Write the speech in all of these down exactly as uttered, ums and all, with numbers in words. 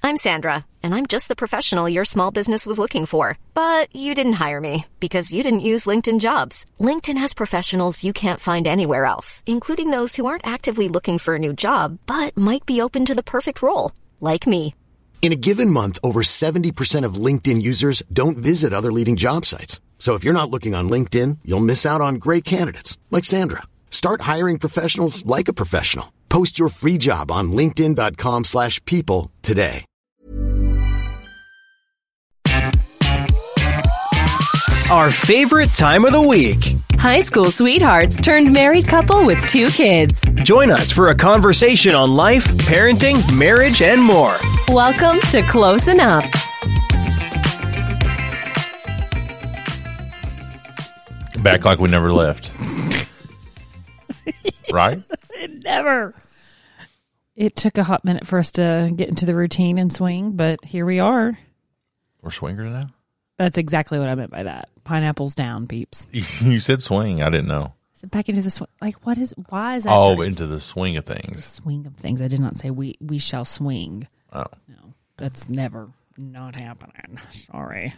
I'm Sandra, and I'm just the professional your small business was looking for. But you didn't hire me because you didn't use LinkedIn Jobs. LinkedIn has professionals you can't find anywhere else, including those who aren't actively looking for a new job, but might be open to the perfect role, like me. In a given month, over seventy percent of LinkedIn users don't visit other leading job sites. So if you're not looking on LinkedIn, you'll miss out on great candidates like Sandra. Start hiring professionals like a professional. Post your free job on linkedin.com slash people today. Our favorite time of the week. High school sweethearts turned married couple with two kids. Join us for a conversation on life, parenting, marriage, and more. Welcome to Close Enough. Back like we never left. Right? Never. It took a hot minute for us to get into the routine and swing, but here we are. We're swingers now? That's exactly what I meant by that. Pineapples down, peeps. You said swing. I didn't know. So back into the swing. Like, what is, why is that? Oh, true? into the swing of things. The swing of things. I did not say we, we shall swing. Oh. No, that's never not happening. Sorry.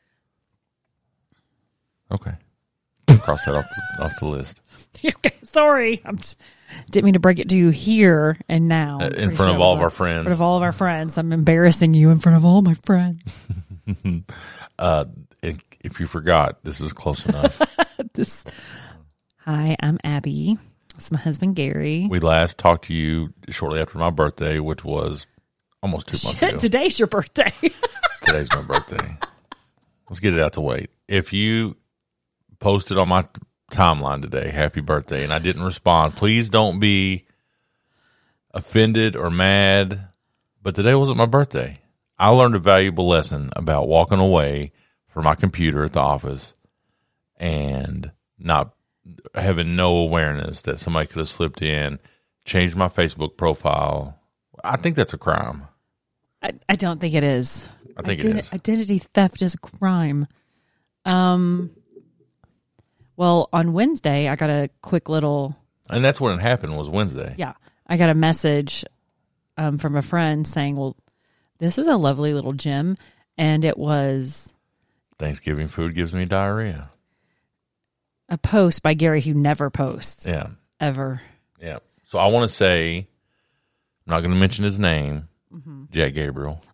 Okay. Cross that off the, off the list. Okay, sorry. I didn't mean to break it to you here and now. Uh, in front of all of our friends. In front of all of our friends. I'm embarrassing you in front of all my friends. uh, if you forgot, this is close enough. this. Hi, I'm Abby. It's my husband, Gary. We last talked to you shortly after my birthday, which was almost two months Shit, ago. Today's your birthday. Today's my birthday. Let's get it out the way. If you posted on my timeline today, happy birthday, and I didn't respond, please don't be offended or mad, but today wasn't my birthday. I learned a valuable lesson about walking away from my computer at the office and not having no awareness that somebody could have slipped in, changed my Facebook profile. I think that's a crime. I, I don't think it is. I think Ident- it is. Identity theft is a crime. Um. Well, on Wednesday, I got a quick little... And that's when it happened, was Wednesday. Yeah. I got a message um, from a friend saying, well, this is a lovely little gym. And it was... Thanksgiving food gives me diarrhea. A post by Gary who never posts. Yeah. Ever. Yeah. So I want to say, I'm not going to mention his name, mm-hmm. Jack Gabriel,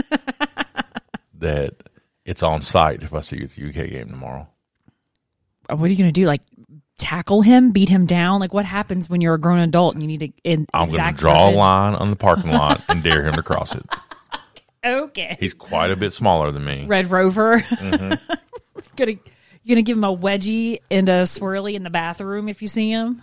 that it's on site if I see you at the U K game tomorrow. What are you going to do? Like, tackle him, beat him down? Like, what happens when you're a grown adult and you need to... In, I'm going to draw a line on the parking lot and dare him to cross it. Okay. He's quite a bit smaller than me. Red Rover. Mm-hmm. gonna, you going to give him a wedgie and a swirly in the bathroom if you see him?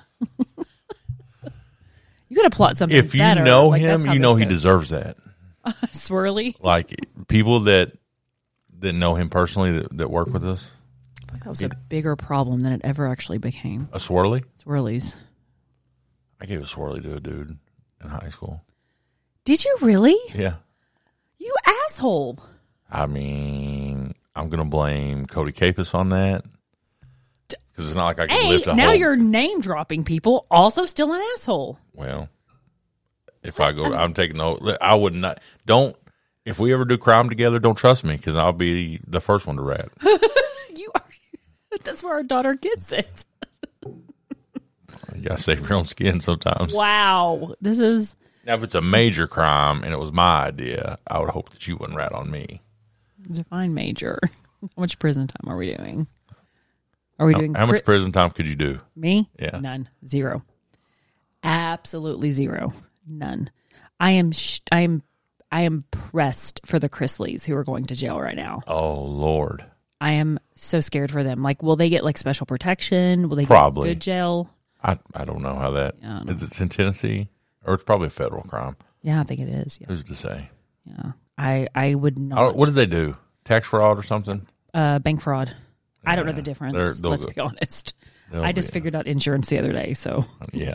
You got to plot something If you better. know like, him, you know he deserves that. Swirly? Like, people that that know him personally that, that work with us. That was a bigger problem than it ever actually became. A swirly? Swirlies. I gave a swirly to a dude in high school. Did you really? Yeah. You asshole. I mean, I'm going to blame Cody Capus on that. Because it's not like I can hey, lift a now whole... you're name dropping people. Also still an asshole. Well, if I go, I'm taking the... I would not... Don't... If we ever do crime together, don't trust me because I'll be the first one to rat. You are... That's where our daughter gets it. You got to save your own skin sometimes. Wow. This is... Now, if it's a major crime and it was my idea, I would hope that you wouldn't rat on me. Define major. How much prison time are we doing? Are we how, doing... How cri- much prison time could you do? Me? Yeah. None. Zero. Absolutely zero. None. I am... Sh- I am... I am pressed for the Chrisleys who are going to jail right now. Oh, Lord. I am so scared for them. Like, will they get like special protection? Will they Probably. get good jail? I I don't know how that Yeah, I don't is. It in Tennessee, or it's probably a federal crime. Yeah, I think it is. Yeah, Who's to say? yeah. I I would I not. don't- what did they do? Tax fraud or something? Uh, bank fraud. I don't know Yeah, the difference. they're- they'll Let's go- be honest. they'll I just be- figured out insurance the other day. So, Yeah.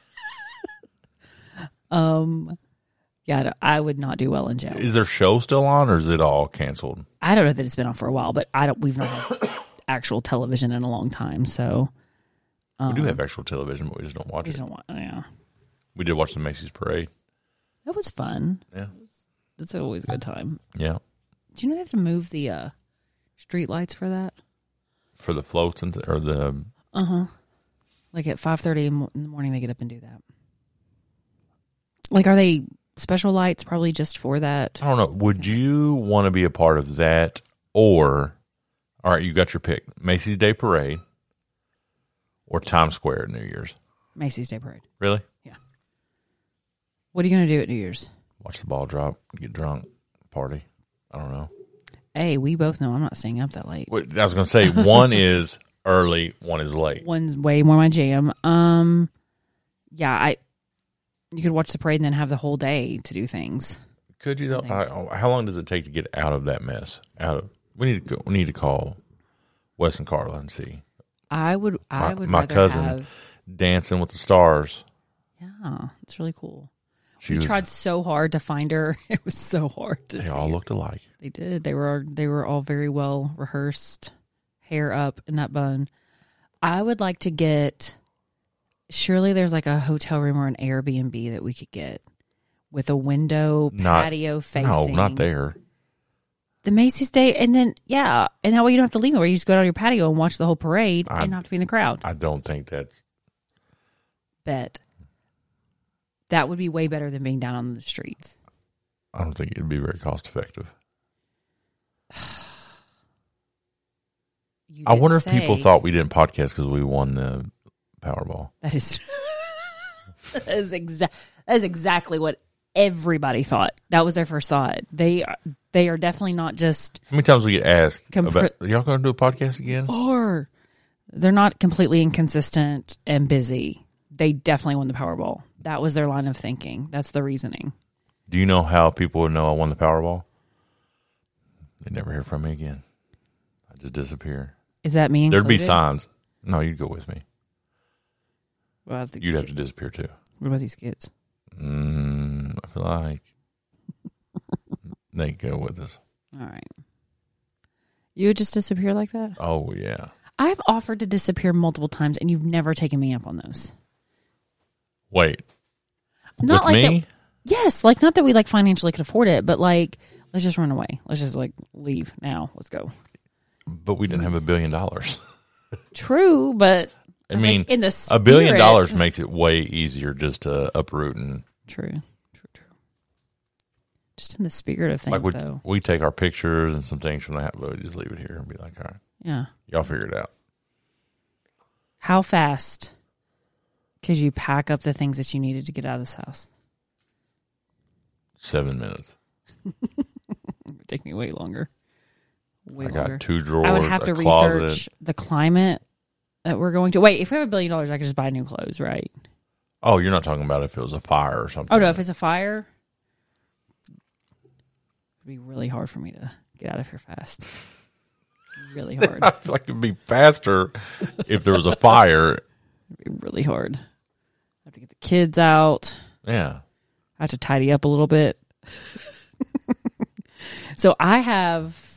um, yeah, I would not do well in jail. Is their show still on, or is it all canceled? I don't know that it's been on for a while, but I don't. We've not had actual television in a long time, so we do have actual television, but we just don't watch we it. just don't want. Yeah, We did watch the Macy's parade. that was fun. Yeah. That's always a good time. Yeah. Do you know they have to move the uh, street lights for that? For the floats and th- or the Uh huh. Like at five thirty in the morning, they get up and do that. Like, are they special lights? Probably just for that. I don't know. Would you want to be a part of that, or all right, you got your pick: Macy's Day Parade or Times Square at New Year's? Macy's Day Parade. Really? Yeah. What are you going to do at New Year's? Watch the ball drop, get drunk, party. I don't know. Hey, we both know I'm not staying up that late. Wait, I was going to say one is early, one is late. One's way more my jam. Um, yeah, I. You could watch the parade and then have the whole day to do things. Could you though? I, how long does it take to get out of that mess? Out of we need to go, we need to call Wes and Carla and see. I would. I my, would. My rather cousin have, Dancing with the Stars. Yeah, it's really cool. She we was, tried so hard to find her. It was so hard to They see all her. looked alike. They did. They were. They were all very well rehearsed, hair up in that bun. I would like to get. Surely there's like a hotel room or an Airbnb that we could get with a window Not, patio facing. No, not there. The Macy's Day, and then yeah, and that way you don't have to leave anywhere. You just go out on your patio and watch the whole parade, I- and not have to be in the crowd. I don't think that's. Bet that would be way better than being down on the streets. I don't think it'd be very cost effective. You I wonder if didn't people say- thought we didn't podcast because we won the Powerball. that is that is exa- that is exactly what everybody thought. That was their first thought. They are, they are definitely not just How many times we get asked Compre- about, are y'all going to do a podcast again? or they're not completely inconsistent and busy. They definitely won the Powerball. That was their line of thinking. That's the reasoning. Do you know how people would know I won the Powerball? They never hear from me again. I just disappear. Is that me? There'd be included? signs. No, you'd go with me. Well, I think- You'd have to disappear too. What about these kids? Mm, I feel like they go with us. All right. You would just disappear like that? Oh, yeah. I've offered to disappear multiple times, and you've never taken me up on those. Wait. Not with like me? that, yes, like not that we like financially could afford it, but like let's just run away. Let's just like leave now. Let's go. But we didn't have a billion dollars. True, but I like, mean, in the a billion spirit- dollars makes it way easier just to uproot and True, true, true. Just in the spirit of things, like we though. we take our pictures and some things from that, but we just leave it here and be like, all right, Yeah. y'all figure it out. How fast could you pack up the things that you needed to get out of this house? Seven minutes. It would take me way longer. Way I longer. got two drawers. I would have a to closet. research the climate that we're going to. Wait, if we have a billion dollars, I could just buy new clothes, right? Oh, you're not talking about if it was a fire or something. Oh, no, if it's a fire, it'd be really hard for me to get out of here fast. Really hard. I feel like it'd be faster if there was a fire. It'd be really hard. I have to get the kids out. Yeah. I have to tidy up a little bit. So I have,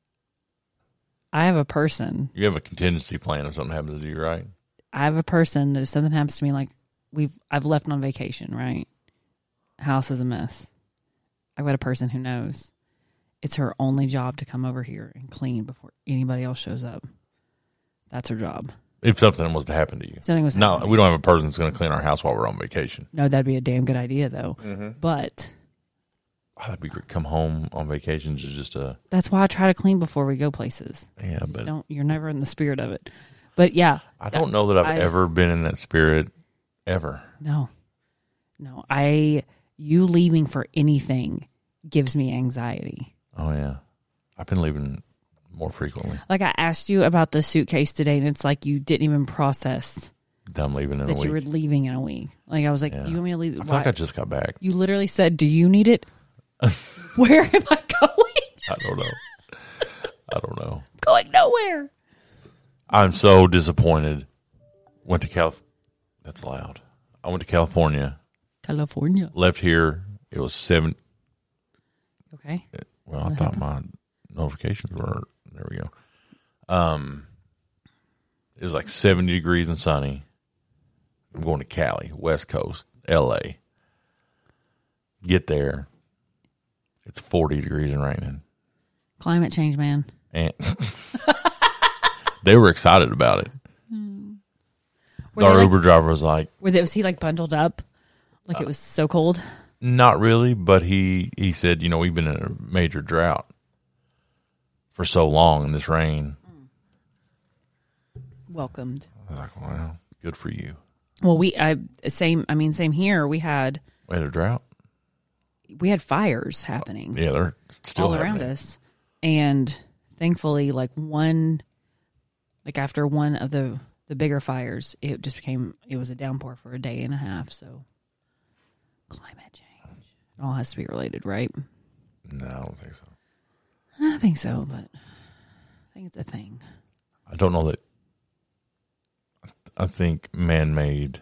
I have a person. You have a contingency plan if something happens to you, right? I have a person that if something happens to me, like we've, I've left on vacation, right? House is a mess. I've got a person who knows it's her only job to come over here and clean before anybody else shows up. That's her job. If something was to happen to you. Something was No, happening. we don't have a person that's going to clean our house while we're on vacation. No, that'd be a damn good idea, though. But Oh, that'd be great. Come home on vacation to just uh that's why I try to clean before we go places. yeah, Just but don't you're never in the spirit of it. But yeah, I don't know that I've I- ever been in that spirit ever. no, no. I you leaving for anything gives me anxiety. Oh yeah, I've been leaving more frequently. Like I asked you about the suitcase today, and it's like you didn't even process That I'm leaving in a that week. you were leaving in a week. Like I was like, Yeah. "Do you want me to leave?" I feel Why? like I just got back. You literally said, "Do you need it?" Where am I going? I don't know. I don't know. Going nowhere. I'm so disappointed. Went to Calif. That's loud. I went to California. California. Left here. It was seven. Okay. Well, I thought my notifications were. There we go. Um, it was like seventy degrees and sunny. I'm going to Cali, West Coast, L A. Get there. It's forty degrees and raining. Climate change, man. And they were excited about it. Hmm. Our like, Uber driver was like, was it? Was he like bundled up, like uh, it was so cold? Not really, but he he said, you know, we've been in a major drought for so long in this rain. Welcomed. I was like, wow, good for you. Well, we I same. I mean, same here. We had we had a drought. We had fires happening. Yeah, they're still all happening. around us, and thankfully, like one, like after one of the the bigger fires, it just became it was a downpour for a day and a half. So, climate change. It all has to be related, right? No, I don't think so. I think so, but I think it's a thing. I don't know that. I think man-made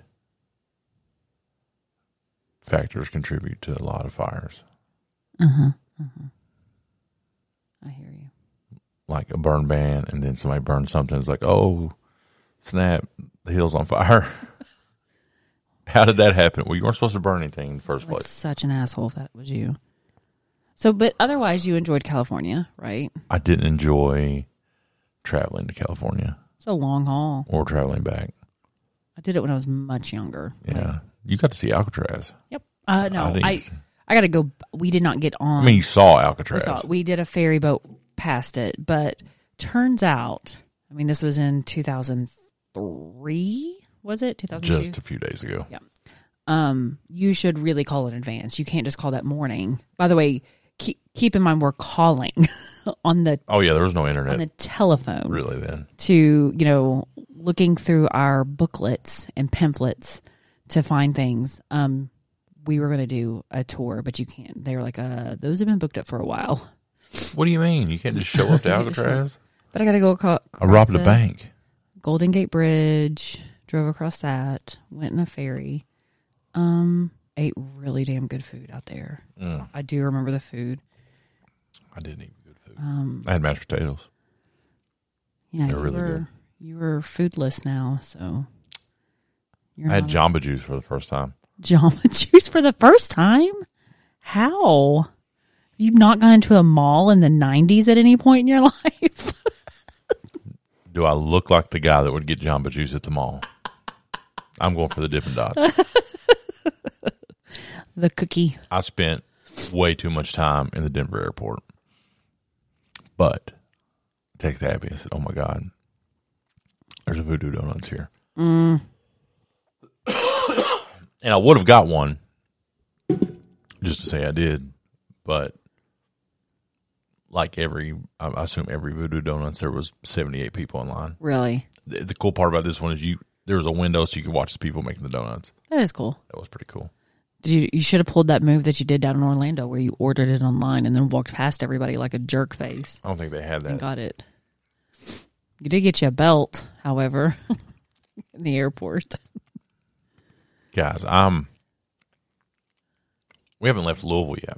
factors contribute to a lot of fires. Uh-huh. Uh-huh. I hear you. Like a burn ban, and then somebody burns something. It's like, oh, snap, the hill's on fire. How did that happen? Well, you weren't supposed to burn anything in the first Like place. such an asshole if that was you. So, but otherwise, you enjoyed California, right? I didn't enjoy traveling to California. It's a long haul. Or traveling back. I did it when I was much younger. Yeah. Like, you got to see Alcatraz. Yep. Uh, no, I I think I, got to go. We did not get on. I mean, you saw we, Alcatraz. saw, we did a ferry boat past it, but turns out, I mean, this was in two thousand three, was it? two thousand two? Just a few days ago. Yeah. Um, you should really call in advance. You can't just call that morning. By the way, keep, keep in mind we're calling on the Oh, yeah, there was no internet. on the telephone. Really then. To, you know, looking through our booklets and pamphlets to find things. Um, we were going to do a tour, but you can't. They were like, uh, those have been booked up for a while. What do you mean? You can't just show up to Alcatraz? But I got to go across I robbed a bank. Golden Gate Bridge, drove across that, went in a ferry, um, ate really damn good food out there. Mm. I do remember the food. I didn't eat good food. Um, I had mashed potatoes. Yeah, They're you really were, good. You were foodless now, so. You're I had not- Jamba Juice for the first time. Jamba Juice for the first time? How? You've not gone into a mall in the nineties at any point in your life? Do I look like the guy that would get Jamba Juice at the mall? I'm going for the Dippin' Dots. The cookie. I spent way too much time in the Denver airport. But text Abby and said, oh my God, there's a Voodoo Donuts here. Mm. And I would have got one just to say I did. But like every, I assume every Voodoo Donuts, there was seventy-eight people in line. Really? The, the cool part about this one is you there was a window so you could watch the people making the donuts. That is cool. That was pretty cool. Did you you should have pulled that move that you did down in Orlando where you ordered it online and then walked past everybody like a jerk face I don't think they had that. and got it. You did get you a belt, however, in the airport. Guys, I'm we haven't left Louisville yet.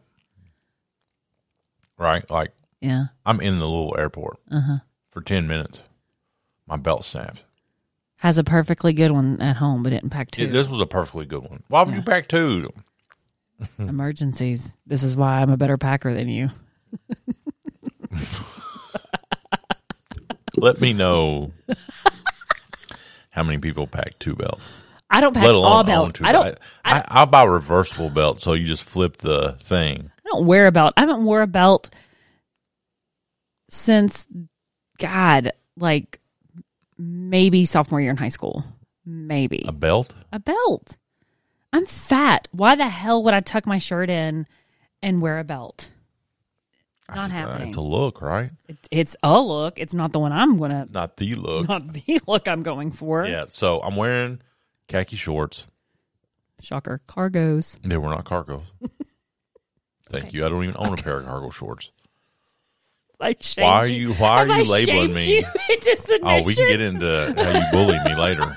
Right? Like Yeah. I'm in the Louisville airport Uh-huh. for ten minutes. My belt snapped. Has a perfectly good one at home, but didn't pack two. Yeah, this was a perfectly good one. Why would Yeah. you pack two? Emergencies. This is why I'm a better packer than you. Let me know how many people pack two belts. I don't pack Let alone all own belt. two I don't. belts. I, I, I'll buy a reversible belt so you just flip the thing. I don't wear a belt. I haven't worn a belt since, God, like maybe sophomore year in high school. Maybe. A belt? A belt. I'm fat. Why the hell would I tuck my shirt in and wear a belt? I Not just, uh, happening. it's a look, right? It, it's a look. It's not the one I'm going to, Not the look. not the look I'm going for. Yeah, so I'm wearing khaki shorts. Shocker. Cargos. They were not cargos. Thank Okay. you. I don't even own a pair of cargo shorts. I shamed Why are you? Why are Have you I labeling shamed me? you into submission? Oh, we can get into how you bully me later.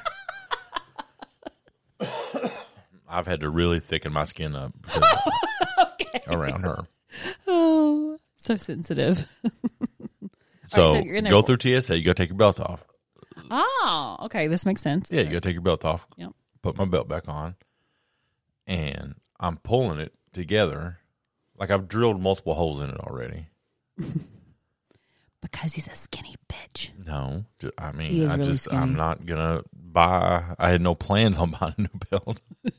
I've had to really thicken my skin up because Okay. around her. Oh, so sensitive. So, so you're in there go for- through T S A. You got to take your belt off. Oh, okay. This makes sense. Yeah, you got to take your belt off. Yep. Put my belt back on, and I'm pulling it together Like I've drilled multiple holes in it already. Because he's a skinny bitch. No, ju- I He mean, is I really just skinny. I'm not gonna buy. I had no plans on buying a new belt,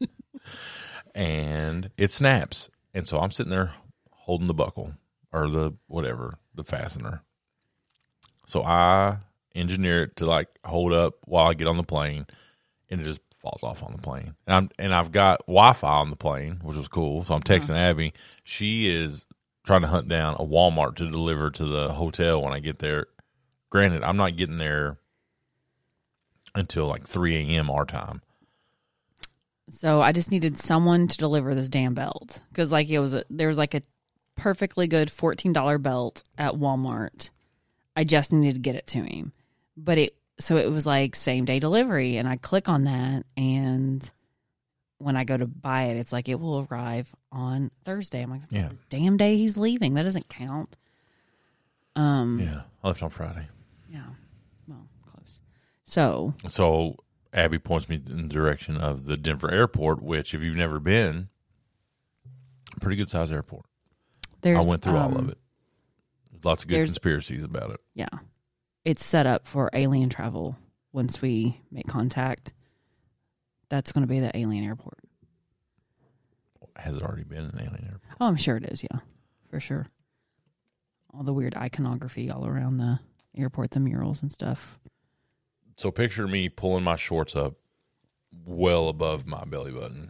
and it snaps, and so I'm sitting there holding the buckle or the whatever the fastener. So I engineer it to like hold up while I get on the plane, and it just falls off on the plane. And I'm and I've got Wi-Fi on the plane, which was cool. So I'm texting Uh-huh. Abby. She is trying to hunt down a Walmart to deliver to the hotel when I get there. Granted, I'm not getting there until like three a.m. our time. So I just needed someone to deliver this damn belt. Because like it was a, there was like a perfectly good fourteen dollars belt at Walmart. I just needed to get it to him. But it so it was like same day delivery. And I click on that, and when I go to buy it, it's like it will arrive on Thursday. I'm like, Yeah. damn day he's leaving. That doesn't count. Um, Yeah, I left on Friday. yeah. Well, close. So So Abby points me in the direction of the Denver airport, which if you've never been, pretty good size airport. there's I went through all um, of it. Lots of good there's- conspiracies about it. Yeah. It's set up for alien travel once we make contact. That's going to be the alien airport. Has it already been an alien airport? Oh, I'm sure it is, yeah. For sure. All the weird iconography all around the airport, the murals and stuff. So picture me pulling my shorts up well above my belly button.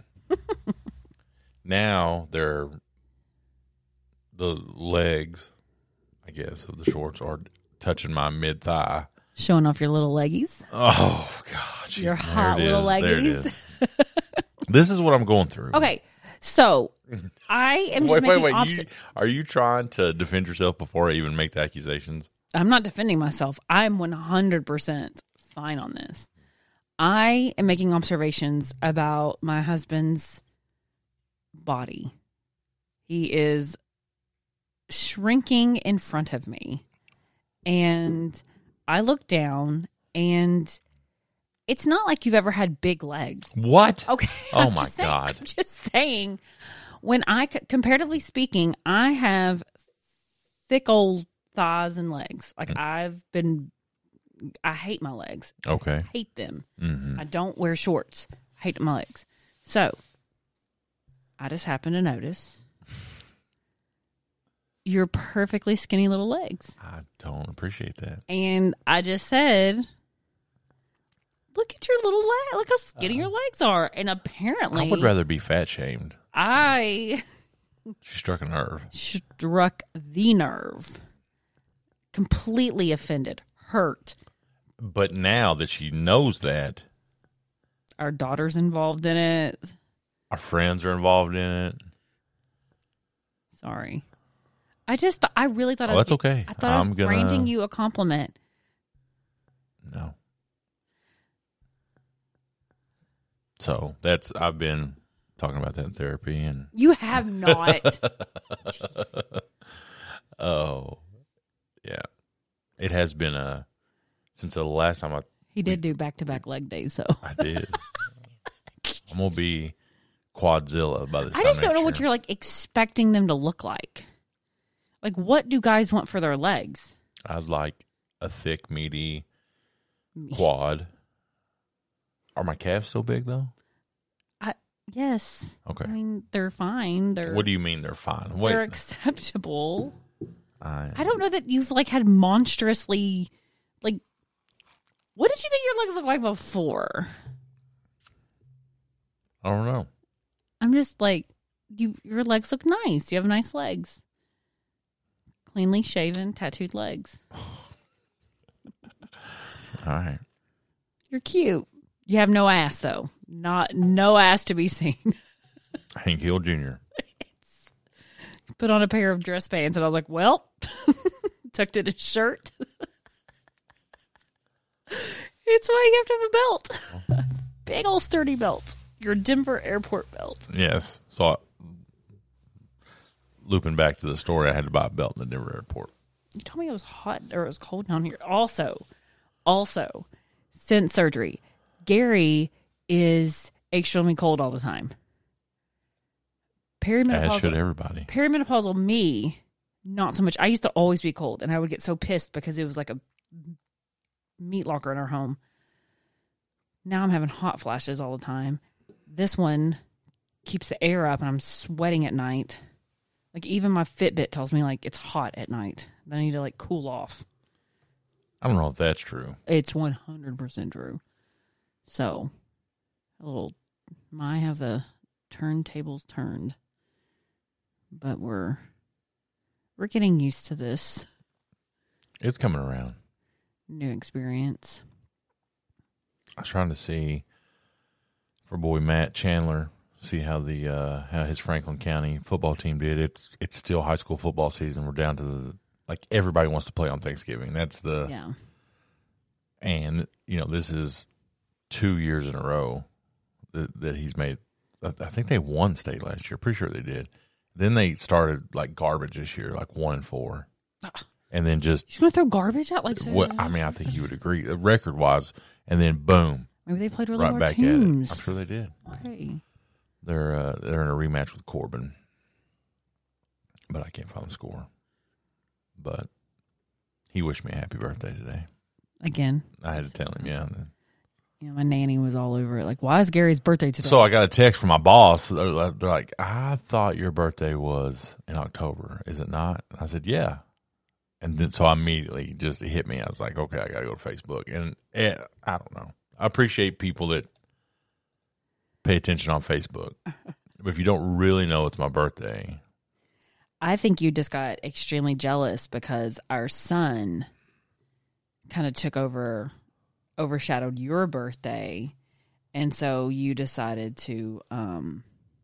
Now they're the legs, I guess, of the shorts are touching my mid thigh. Showing off your little leggies. Oh God, geez, Your there hot it little is. There it leggies. is. This is what I'm going through. Okay. So I am just Wait, wait, making wait. obs- You, are you trying to defend yourself before I even make the accusations? I'm not defending myself. I'm one hundred percent fine on this. I am making observations about my husband's body. He is shrinking in front of me. And I look down, and it's not like you've ever had big legs. What? Okay. Oh, I'm my just saying- God. I'm just saying, when I, comparatively speaking, I have thick old thighs and legs. Like Mm. I've been, I hate my legs. Okay. Hate them. Mm-hmm. I don't wear shorts. Hate my legs. So I just happen to notice your perfectly skinny little legs. I don't appreciate that. And I just said, look at your little leg. Look how skinny your legs are. And apparently, I would rather be fat shamed. I She struck a nerve. struck the nerve. Completely offended. Hurt. But now that she knows that, Our daughter's involved in it. our friends are involved in it. Sorry. I just, th- I really thought Oh, I was, that's okay. I thought I was I'm gonna- granting you a compliment. No. So that's I've been talking about that in therapy, and You have not. oh, yeah, it has been a since the last time I He did do back to back leg days, though. I did. I'm gonna be Quadzilla by this I time. just don't next know what year. you're like expecting them to look like. Like, what do guys want for their legs? I'd like a thick, meaty quad. Are my calves so big though? I, yes. Okay. I mean, they're fine. They're What do you mean they're fine? Wait, they're acceptable. I, I don't know that you've like had monstrously like. What did you think your legs looked like before? I don't know. I'm just like, you. Your legs look nice. You have nice legs. Cleanly shaven, tattooed legs. All right. You're cute. You have no ass though. Not no ass to be seen. Hank Hill Junior Put on a pair of dress pants, and I was like, well, tucked in his shirt. It's why you have to have a belt. Big old sturdy belt. Your Denver airport belt. Yes. So, I, looping back to the story, I had to buy a belt in the Denver airport. You told me it was hot or it was cold down here. Also, also, since surgery, Gary is extremely cold all the time. Perimenopausal, As should everybody. perimenopausal me, not so much. I used to always be cold, and I would get so pissed because it was like a meat locker in our home. Now I'm having hot flashes all the time. This one keeps the air up, and I'm sweating at night. Like, even my Fitbit tells me, like, it's hot at night. I need to, like, cool off. I don't know if that's true. It's one hundred percent true. So, a little, I have the turntables turned. But we're, we're getting used to this It's coming around. new experience. I was trying to see for boy Matt Chandler, see how the uh, how his Franklin County football team did. It's it's still high school football season. We're down to the like everybody wants to play on Thanksgiving. That's the Yeah. and you know this is two years in a row that, that he's made. I, I think they won state last year. Pretty sure they did. Then they started like garbage this year, like one and four, and then just You're going to throw garbage out like what I mean. I think you would agree, record wise, and then boom, Maybe they played really right hard back teams. at it. I'm sure they did. Okay. They're uh, they're in a rematch with Corbin, but I can't find the score. But he wished me a happy birthday today. Again. I had to tell him, yeah. You know, my nanny was all over it. Like, why is Gary's birthday today? So I got a text from my boss. They're like, they're like, I thought your birthday was in October. Is it not? I said, yeah. And then so I immediately just it hit me. I was like, okay, I got to go to Facebook. And eh, I don't know. I appreciate people that pay attention on Facebook. But if you don't really know it's my birthday. I think you just got extremely jealous because our son kind of took over, overshadowed your birthday. And so you decided to um,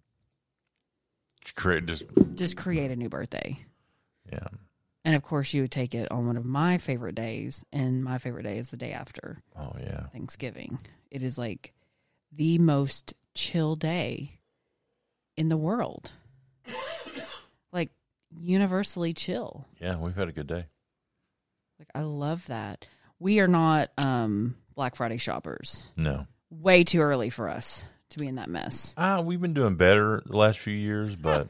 Create just just create a new birthday. yeah. And of course, you would take it on one of my favorite days. And my favorite day is the day after Oh yeah. Thanksgiving. It is like the most chill day in the world. Like, universally chill. Yeah, we've had a good day. Like, I love that. We are not um, Black Friday shoppers. No. Way too early for us to be in that mess. Uh, we've been doing better the last few years, but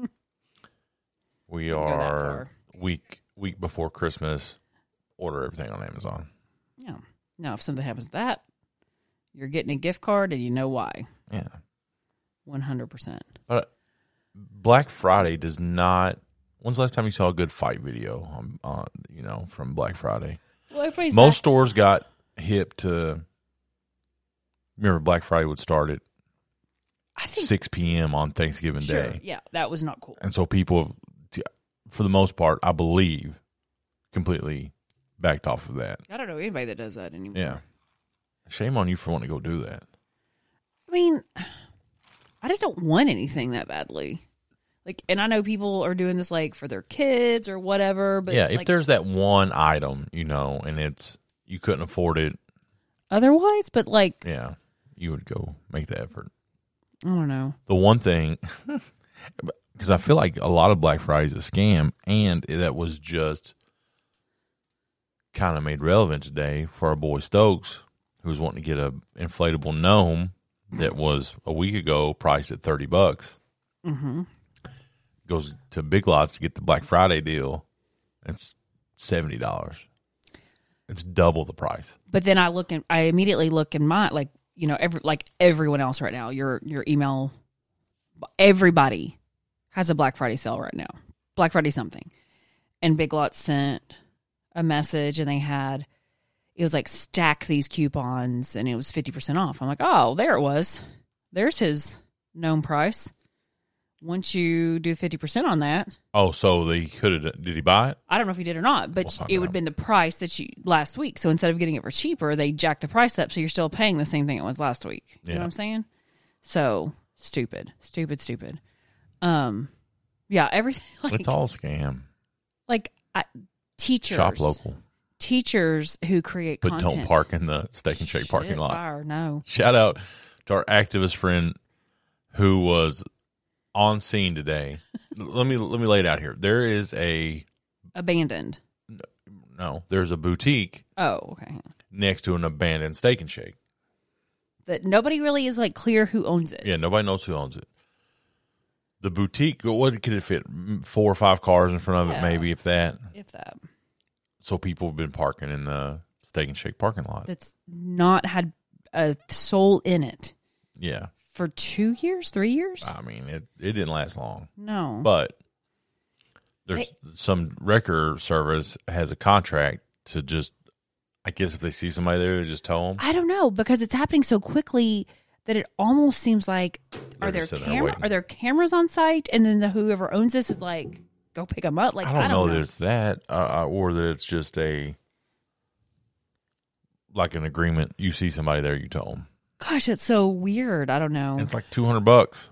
we go that are far. week week before Christmas, order everything on Amazon. Yeah. Now, if something happens to that, you're getting a gift card and you know why. Yeah. one hundred percent. But Black Friday does not. When's the last time you saw a good fight video on, on you know, from Black Friday? Well, everybody's Most back- stores got hip to. Remember, Black Friday would start at I think, six p.m. on Thanksgiving sure, Day. yeah, that was not cool. And so people, for the most part, I believe, completely backed off of that. I don't know anybody that does that anymore. Yeah. Shame on you for wanting to go do that. I mean, I just don't want anything that badly. Like, and I know people are doing this like for their kids or whatever, but yeah, if like, there's that one item, you know, and it's you couldn't afford it, otherwise, but like, yeah, you would go make the effort. I don't know. The one thing, because I feel like a lot of Black Friday is a scam, and that was just kind of made relevant today for our boy Stokes, who was wanting to get a inflatable gnome that was a week ago priced at thirty bucks. Mm-hmm. Goes to Big Lots to get the Black Friday deal. It's seventy dollars. It's double the price. But then I look and I immediately look in my like you know every like everyone else right now. Your your email, everybody has a Black Friday sale right now. Black Friday something, and Big Lots sent a message and they had it was like stack these coupons and it was fifty percent off. I'm like, oh, there it was. There's his known price. Once you do fifty percent on that, Oh, so they could have? Did he buy it? I don't know if he did or not, but We'll find it would out. have been the price that you last week. So instead of getting it for cheaper, they jacked the price up, so you're still paying the same thing it was last week. You know Yeah. what I'm saying? So stupid, stupid, stupid. Um, yeah, everything like It's all a scam. like I, teachers, Shop local, teachers who create but content. don't park in the Steak and Shake Shit, parking lot. fire, no, Shout out to our activist friend who was on scene today. let me let me lay it out here. There is a abandoned. no. There's a boutique Oh, okay. next to an abandoned Steak and Shake. That nobody really is like clear who owns it. Yeah, nobody knows who owns it. The boutique, what could it fit? Four or five cars in front of Yeah. it, maybe, if that. If that. So people have been parking in the Steak and Shake parking lot. That's not had a soul in it Yeah. for two years, three years? I mean, it, it didn't last long. No. But there's some record service has a contract to just, I guess if they see somebody there, they just tell them. I don't know, because it's happening so quickly that it almost seems like, They're are there just sitting there camera, waiting. are there cameras on site, and then the whoever owns this is like, go pick them up? Like I don't, know, that it's that, uh, or that it's just a like an agreement. You see somebody there, you tell them. Gosh, it's so weird. I don't know. And it's like two hundred bucks.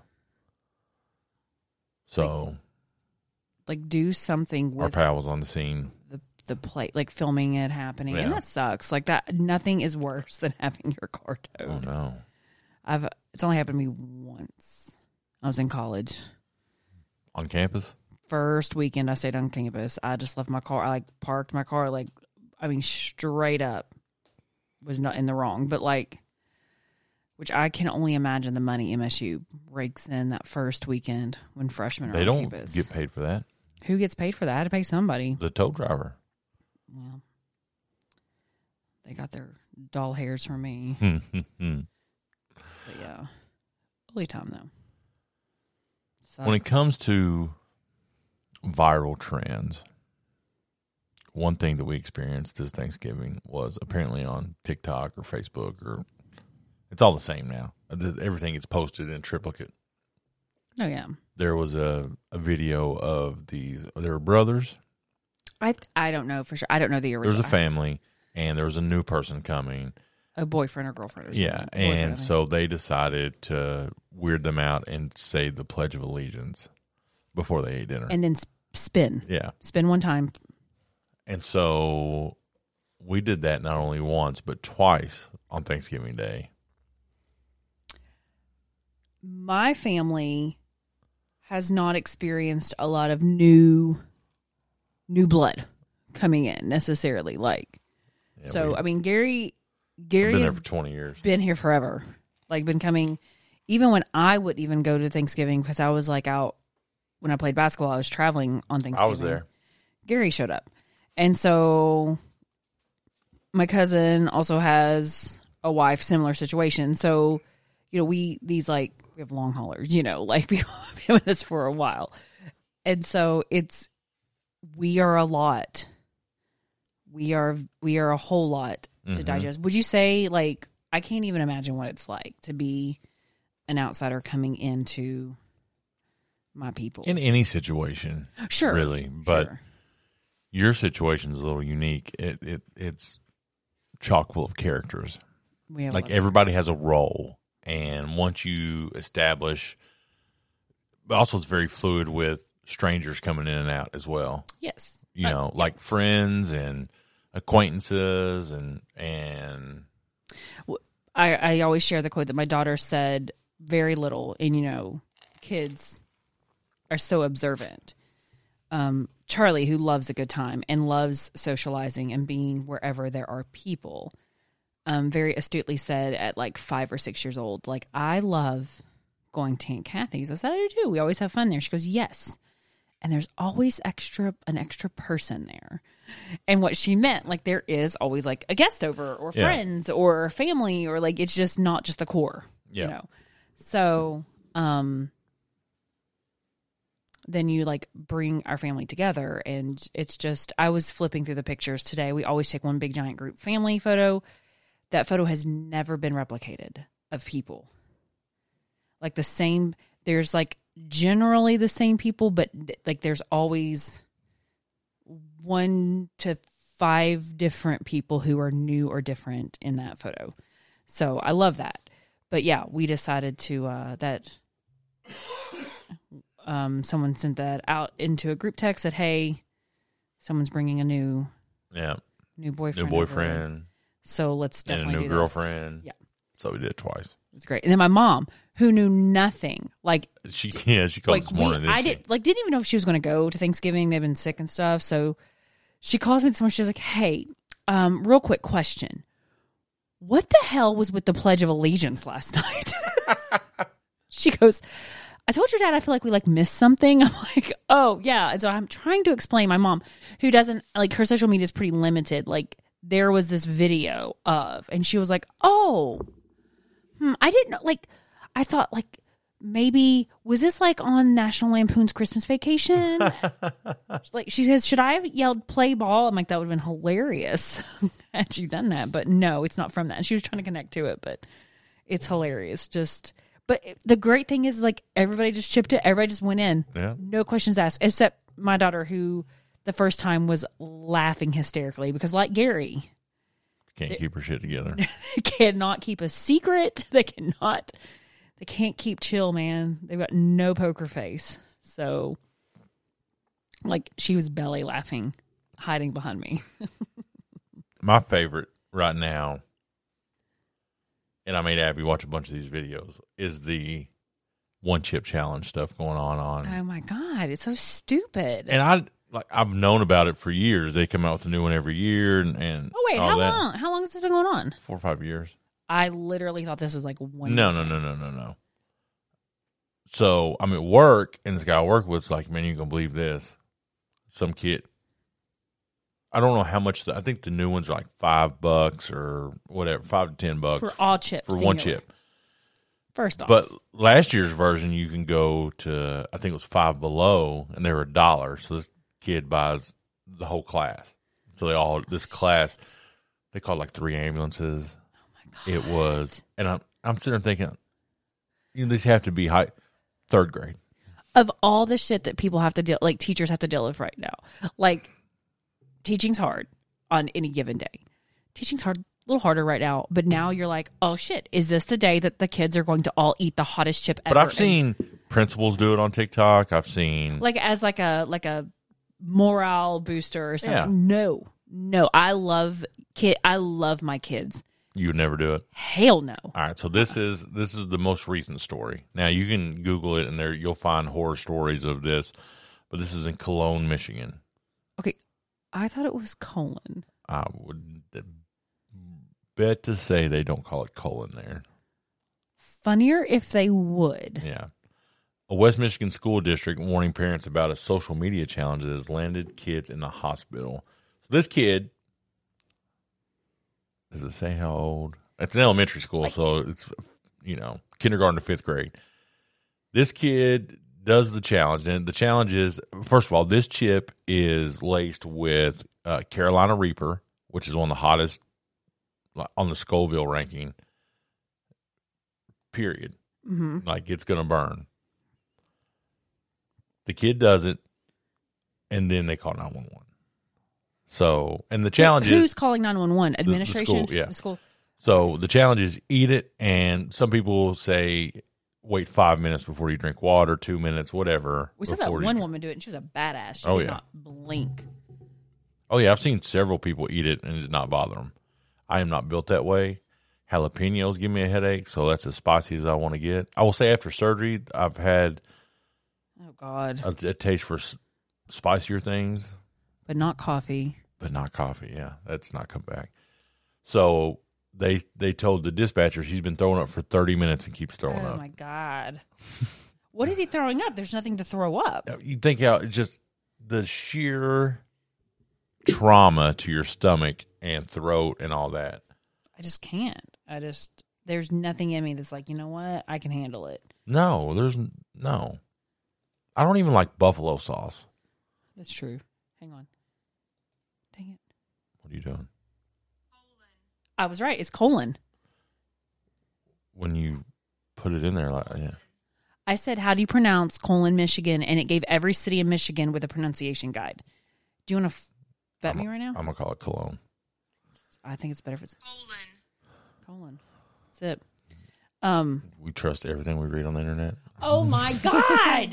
So Like, do something our with pal was on the scene. the the plate, like filming it happening, and Yeah. that sucks. Like that, nothing is worse than having your car towed. Oh no! I've it's only happened to me once. I was in college. On campus? First weekend I stayed on campus, I just left my car. I like parked my car, like I mean, straight up was not in the wrong, but like, which I can only imagine the money M S U rakes in that first weekend when freshmen are They on don't campus. get paid for that. Who gets paid for that? I had to pay somebody. The tow driver. Well, they got their doll hairs from me. Hmm. But yeah, early time though. So, When it comes to viral trends, one thing that we experienced this Thanksgiving was apparently on TikTok or Facebook, or it's all the same now. Everything gets posted in triplicate. oh yeah, There was a, a video of these. They were brothers. I I don't know for sure. I don't know the There original. was a family, and there was a new person coming. a boyfriend or girlfriend or something. Yeah, Boyfriend, I and think. so they decided to weird them out and say the Pledge of Allegiance before they ate dinner. and then sp- spin, yeah, spin one time. and so we did that not only once but twice on Thanksgiving Day. My family has not experienced a lot of new new blood coming in necessarily. Like, Yeah, so we- I mean, Gary I've Gary been has there for twenty years. been here forever. Like, been coming, even when I would even go to Thanksgiving, because I was like out when I played basketball. I was traveling on I Thanksgiving. was there. Gary showed up, and so my cousin also has a wife, similar situation. So, you know, we these like we have long haulers. You know, like we've been with us for a while, and so it's we are a lot. We are we are a whole lot to Mhm. digest. Would you say, like, I can't even imagine what it's like to be an outsider coming into my people. In any situation, Sure, really, but sure. your situation is a little unique. It, it it's chock full of characters. We have Like a- everybody has a role, and once you establish, but also it's very fluid with strangers coming in and out as well. yes, You Uh, know, like friends and acquaintances, and and I, I always share the quote that my daughter said very little, and you know, kids are so observant. Um, Charlie, who loves a good time and loves socializing and being wherever there are people, um, very astutely said at like five or six years old, like, I love going to Aunt Kathy's. I said, I do too. We always have fun there. She goes, yes. And there's always extra an extra person there. And what she meant, like, there is always like a guest over or Yeah. friends or family, or like it's just not just the core. Yeah. You know. So um then you like bring our family together, and it's just, I was flipping through the pictures today. We always take one big giant group family photo. That photo has never been replicated of people. Like the same, there's like generally the same people, but like there's always one to five different people who are new or different in that photo. So I love that. But yeah, we decided to, uh, that um, someone sent that out into a group text, said, hey, someone's bringing a new, yeah, new boyfriend. new over. boyfriend So let's and a definitely new do this. girlfriend. Yeah. So we did it twice. It was great. And then my mom, who knew nothing, like, She yeah, she called like this we, morning. didn't I she? did, like, didn't even know if she was going to go to Thanksgiving. They've been sick and stuff. So she calls me this morning. She's like, hey, um, real quick question. What the hell was with the Pledge of Allegiance last night? She goes, I told your dad I feel like we like missed something. I'm like, oh yeah. And so I'm trying to explain my mom, who doesn't like, her social media is pretty limited. Like there was this video of, and she was like, oh, hmm, I didn't know. Like I thought like maybe was this like on National Lampoon's Christmas Vacation? Like she says, should I have yelled play ball? I'm like, that would have been hilarious had you done that. But no, it's not from that. And she was trying to connect to it, but it's hilarious. Just. But the great thing is, like, everybody just chipped it. Everybody just went in. Yeah. No questions asked, except my daughter, who the first time was laughing hysterically because, like Gary, can't they, keep her shit together. They cannot keep a secret. They cannot. They can't keep chill, man. They've got no poker face. So, like, she was belly laughing, hiding behind me. My favorite right now, and I made Abby watch a bunch of these videos, is the one chip challenge stuff going on on. Oh my God, it's so stupid. And I like I've known about it for years. They come out with a new one every year, and, and oh wait, all how that. long? How long has this been going on? Four or five years. I literally thought this was like one. No, no, no, no, no, no. So I'm at work, and this guy I work with is like, man, you gonna believe this? Some kid. I don't know how much. The, I think the new ones are like five bucks or whatever, five to ten bucks for all chips for one chip. First off, but last year's version, you can go to I think it was Five Below, and they were a dollar. So this kid buys the whole class. So they all this class they called like three ambulances. Oh my God! It was, and I'm I'm sitting there thinking, you know, these have to be high third grade. Of all the shit that people have to deal, like teachers have to deal with right now, like. Teaching's hard on any given day. Teaching's hard, a little harder right now. But now you're like, oh shit, is this the day that the kids are going to all eat the hottest chip ever? But I've seen and, principals do it on TikTok. I've seen like as like a like a morale booster or something. Yeah. No, no, I love kid. I love my kids. You would never do it. Hell no. All right, so this is this is the most recent story. Now you can Google it, and there you'll find horror stories of this. But this is in Cologne, Michigan. Okay. I thought it was colon. I would bet to say they don't call it colon there. Funnier if they would. Yeah. A West Michigan school district warning parents about a social media challenge that has landed kids in the hospital. So this kid, does it say how old? It's an elementary school, like, so it's, you know, kindergarten to fifth grade. This kid does the challenge, and the challenge is, first of all, this chip is laced with uh, Carolina Reaper, which is one of the hottest on the Scoville ranking, period. Mm-hmm. Like, it's going to burn. The kid does it, and then they call nine one one. So, and the challenge Who's is... Who's calling nine one one? Administration? The, the school, yeah. The school. So, the challenge is eat it, and some people say... wait five minutes before you drink water, two minutes, whatever. We saw that one woman do it, and she was a badass. She oh, did yeah. not blink. Oh, yeah. I've seen several people eat it, and it did not bother them. I am not built that way. Jalapenos give me a headache, so that's as spicy as I want to get. I will say after surgery, I've had oh God a, a taste for s- spicier things. But not coffee. But not coffee, yeah. That's not come back. So... They they told the dispatcher he's been throwing up for thirty minutes and keeps throwing oh up. Oh, my God. What is he throwing up? There's nothing to throw up. You think how just the sheer trauma to your stomach and throat and all that. I just can't. I just, there's nothing in me that's like, you know what? I can handle it. No, there's no. I don't even like buffalo sauce. That's true. Hang on. Dang it. What are you doing? I was right. It's colon. When you put it in there, like, yeah. I said, how do you pronounce colon, Michigan? And it gave every city in Michigan with a pronunciation guide. Do you want to f- bet I'm me a, right now? I'm going to call it Cologne. I think it's better if it's colon. Colon. That's it. Um, we trust everything we read on the internet. Oh, my God.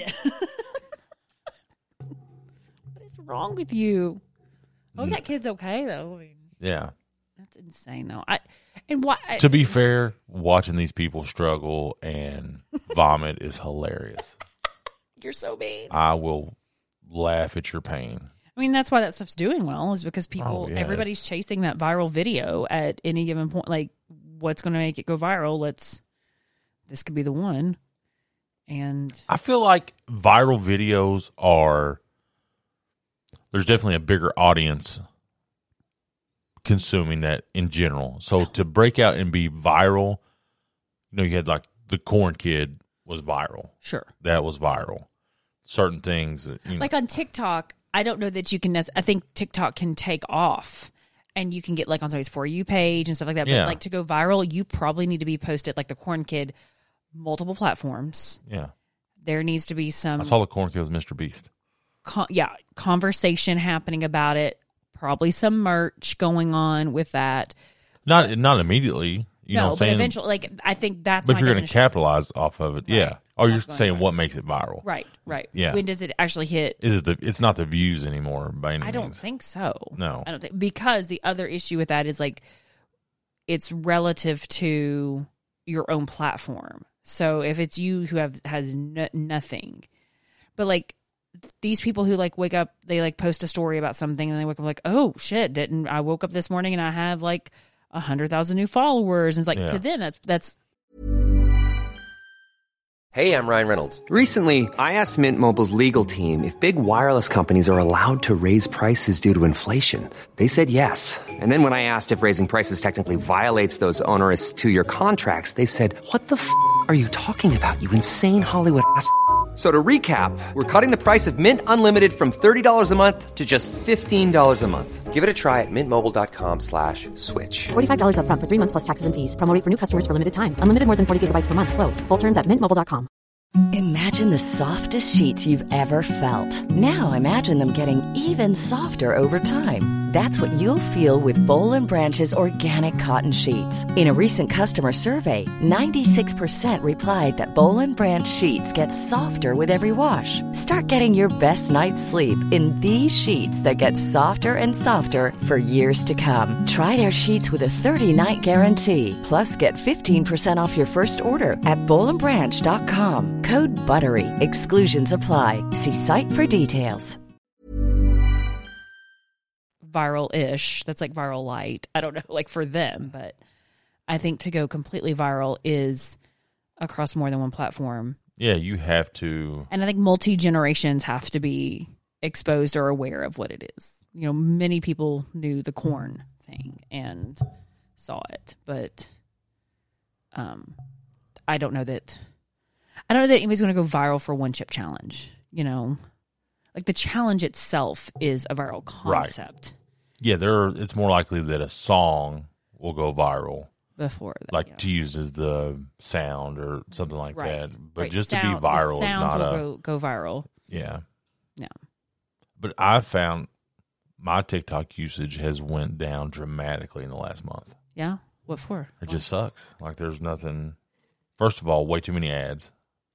What is wrong with you? Oh, that kid's okay, though. I mean, yeah. That's insane, though. I and why? I, to be fair, watching these people struggle and vomit is hilarious. You're so mean. I will laugh at your pain. I mean, that's why that stuff's doing well, is because people, oh, yeah, everybody's it's... chasing that viral video at any given point. Like, what's going to make it go viral? Let's. This could be the one. And I feel like viral videos are, there's definitely a bigger audience consuming that in general. So to break out and be viral, you know, you had like the corn kid was viral. Sure. That was viral. Certain things. You know. Like on TikTok, I don't know that you can, I think TikTok can take off and you can get like on somebody's For You page and stuff like that. Yeah. But like to go viral, you probably need to be posted like the corn kid, multiple platforms. Yeah. There needs to be some. I saw the corn kid with Mister Beast. Con- yeah, conversation happening about it. Probably some merch going on with that. Not not immediately. You no, know what I'm but saying? eventually, like I think that's. But my if you're going to definition. capitalize off of it, Right. yeah. Oh, you're That's going saying on. what makes it viral? Right, right. Yeah. When does it actually hit? Is it the? It's not the views anymore by any I don't means. think so. No. I don't think because the other issue with that is like it's relative to your own platform. So if it's you who have has no, nothing, but like these people who like wake up, they like post a story about something and they wake up like, oh shit, didn't I woke up this morning and I have like a hundred thousand new followers? And it's like Yeah. to them that's that's. Hey, I'm Ryan Reynolds. Recently, I asked Mint Mobile's legal team if big wireless companies are allowed to raise prices due to inflation. They said yes. And then when I asked if raising prices technically violates those onerous two-year contracts, they said, what the f*** are you talking about, you insane Hollywood ass f- So to recap, we're cutting the price of Mint Unlimited from thirty dollars a month to just fifteen dollars a month. Give it a try at mintmobile.com slash switch. forty-five dollars up front for three months plus taxes and fees. Promo rate for new customers for limited time. Unlimited more than forty gigabytes per month. Slows full terms at mint mobile dot com. Imagine the softest sheets you've ever felt. Now imagine them getting even softer over time. That's what you'll feel with Boll and Branch's organic cotton sheets. In a recent customer survey, ninety-six percent replied that Boll and Branch sheets get softer with every wash. Start getting your best night's sleep in these sheets that get softer and softer for years to come. Try their sheets with a thirty-night guarantee. Plus, get fifteen percent off your first order at boll and branch dot com. Code BUTTERY. Exclusions apply. See site for details. Viral-ish. That's like viral light. I don't know, like for them, but I think to go completely viral is across more than one platform. Yeah, you have to. And I think multi-generations have to be exposed or aware of what it is. You know, many people knew the corn thing and saw it, but um, I don't know that, I don't know that anybody's going to go viral for one chip challenge, you know? Like the challenge itself is a viral concept. Right. Yeah, there. It's more likely that a song will go viral Before that, like yeah. to use as the sound or something like Right. that. But Right. just Sound- to be viral the is sounds not will a go, go viral. yeah. Yeah. But I found my TikTok usage has went down dramatically in the last month. Yeah. What for? It just sucks. Like there's nothing. First of all, way too many ads.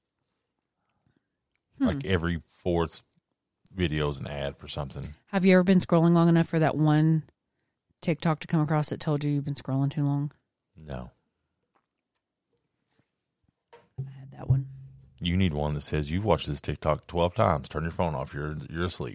Hmm. Like every fourth video is an ad for something. Have you ever been scrolling long enough for that one TikTok to come across that told you you've been scrolling too long? No. I had that one. You need one that says you've watched this TikTok twelve times. Turn your phone off. You're you're asleep.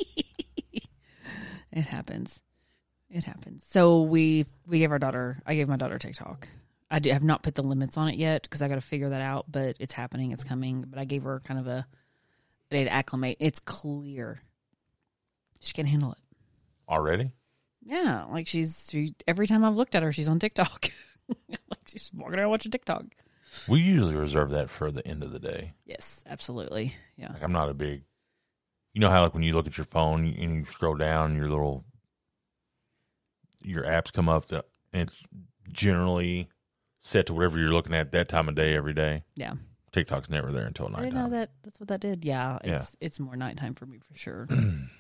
It happens. It happens. So we we gave our daughter. I gave my daughter TikTok. I do, have not put the limits on it yet because I got to figure that out. But it's happening. It's coming. But I gave her kind of a day to acclimate. It's clear she can handle it. Already? Yeah, like she's she. Every time I've looked at her, she's on TikTok. Like she's walking around watching TikTok. We usually reserve that for the end of the day. Yes, absolutely. Yeah. Like I'm not a big. You know how like when you look at your phone and you scroll down, your little your apps come up, that, and it's generally set to whatever you're looking at that time of day every day. Yeah. TikTok's never there until I nighttime. didn't know that. That's what that did. Yeah, Yeah. it's it's more nighttime for me for sure.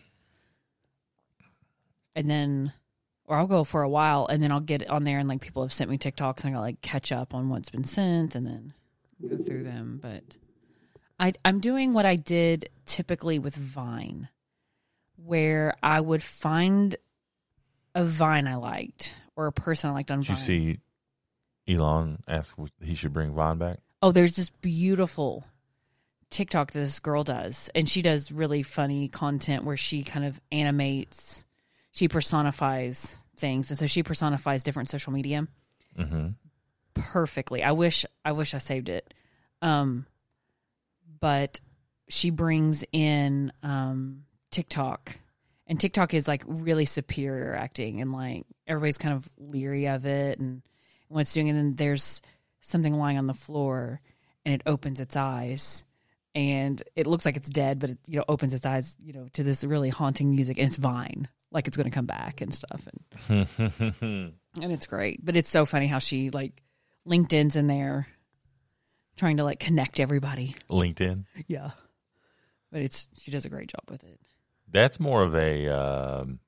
And then, or I'll go for a while, and then I'll get on there, and like people have sent me TikToks, and I got like catch up on what's been sent, and then go through them. But I I'm doing what I did typically with Vine, where I would find a Vine I liked or a person I liked on Did you Vine. see Elon ask if he should bring Vine back? Oh, there's this beautiful TikTok that this girl does, and she does really funny content where she kind of animates, she personifies things, and so she personifies different social media Mm-hmm. perfectly. I wish, I wish I saved it. Um, but she brings in um, TikTok, and TikTok is like really superior acting, and like everybody's kind of leery of it and what it's doing. And then there's something lying on the floor, and it opens its eyes, and it looks like it's dead, but it, you know, opens its eyes, you know, to this really haunting music, and it's Vine, like it's going to come back and stuff, and and it's great. But it's so funny how she like LinkedIn's in there, trying to like connect everybody. LinkedIn, yeah. But it's she does a great job with it. That's more of a um,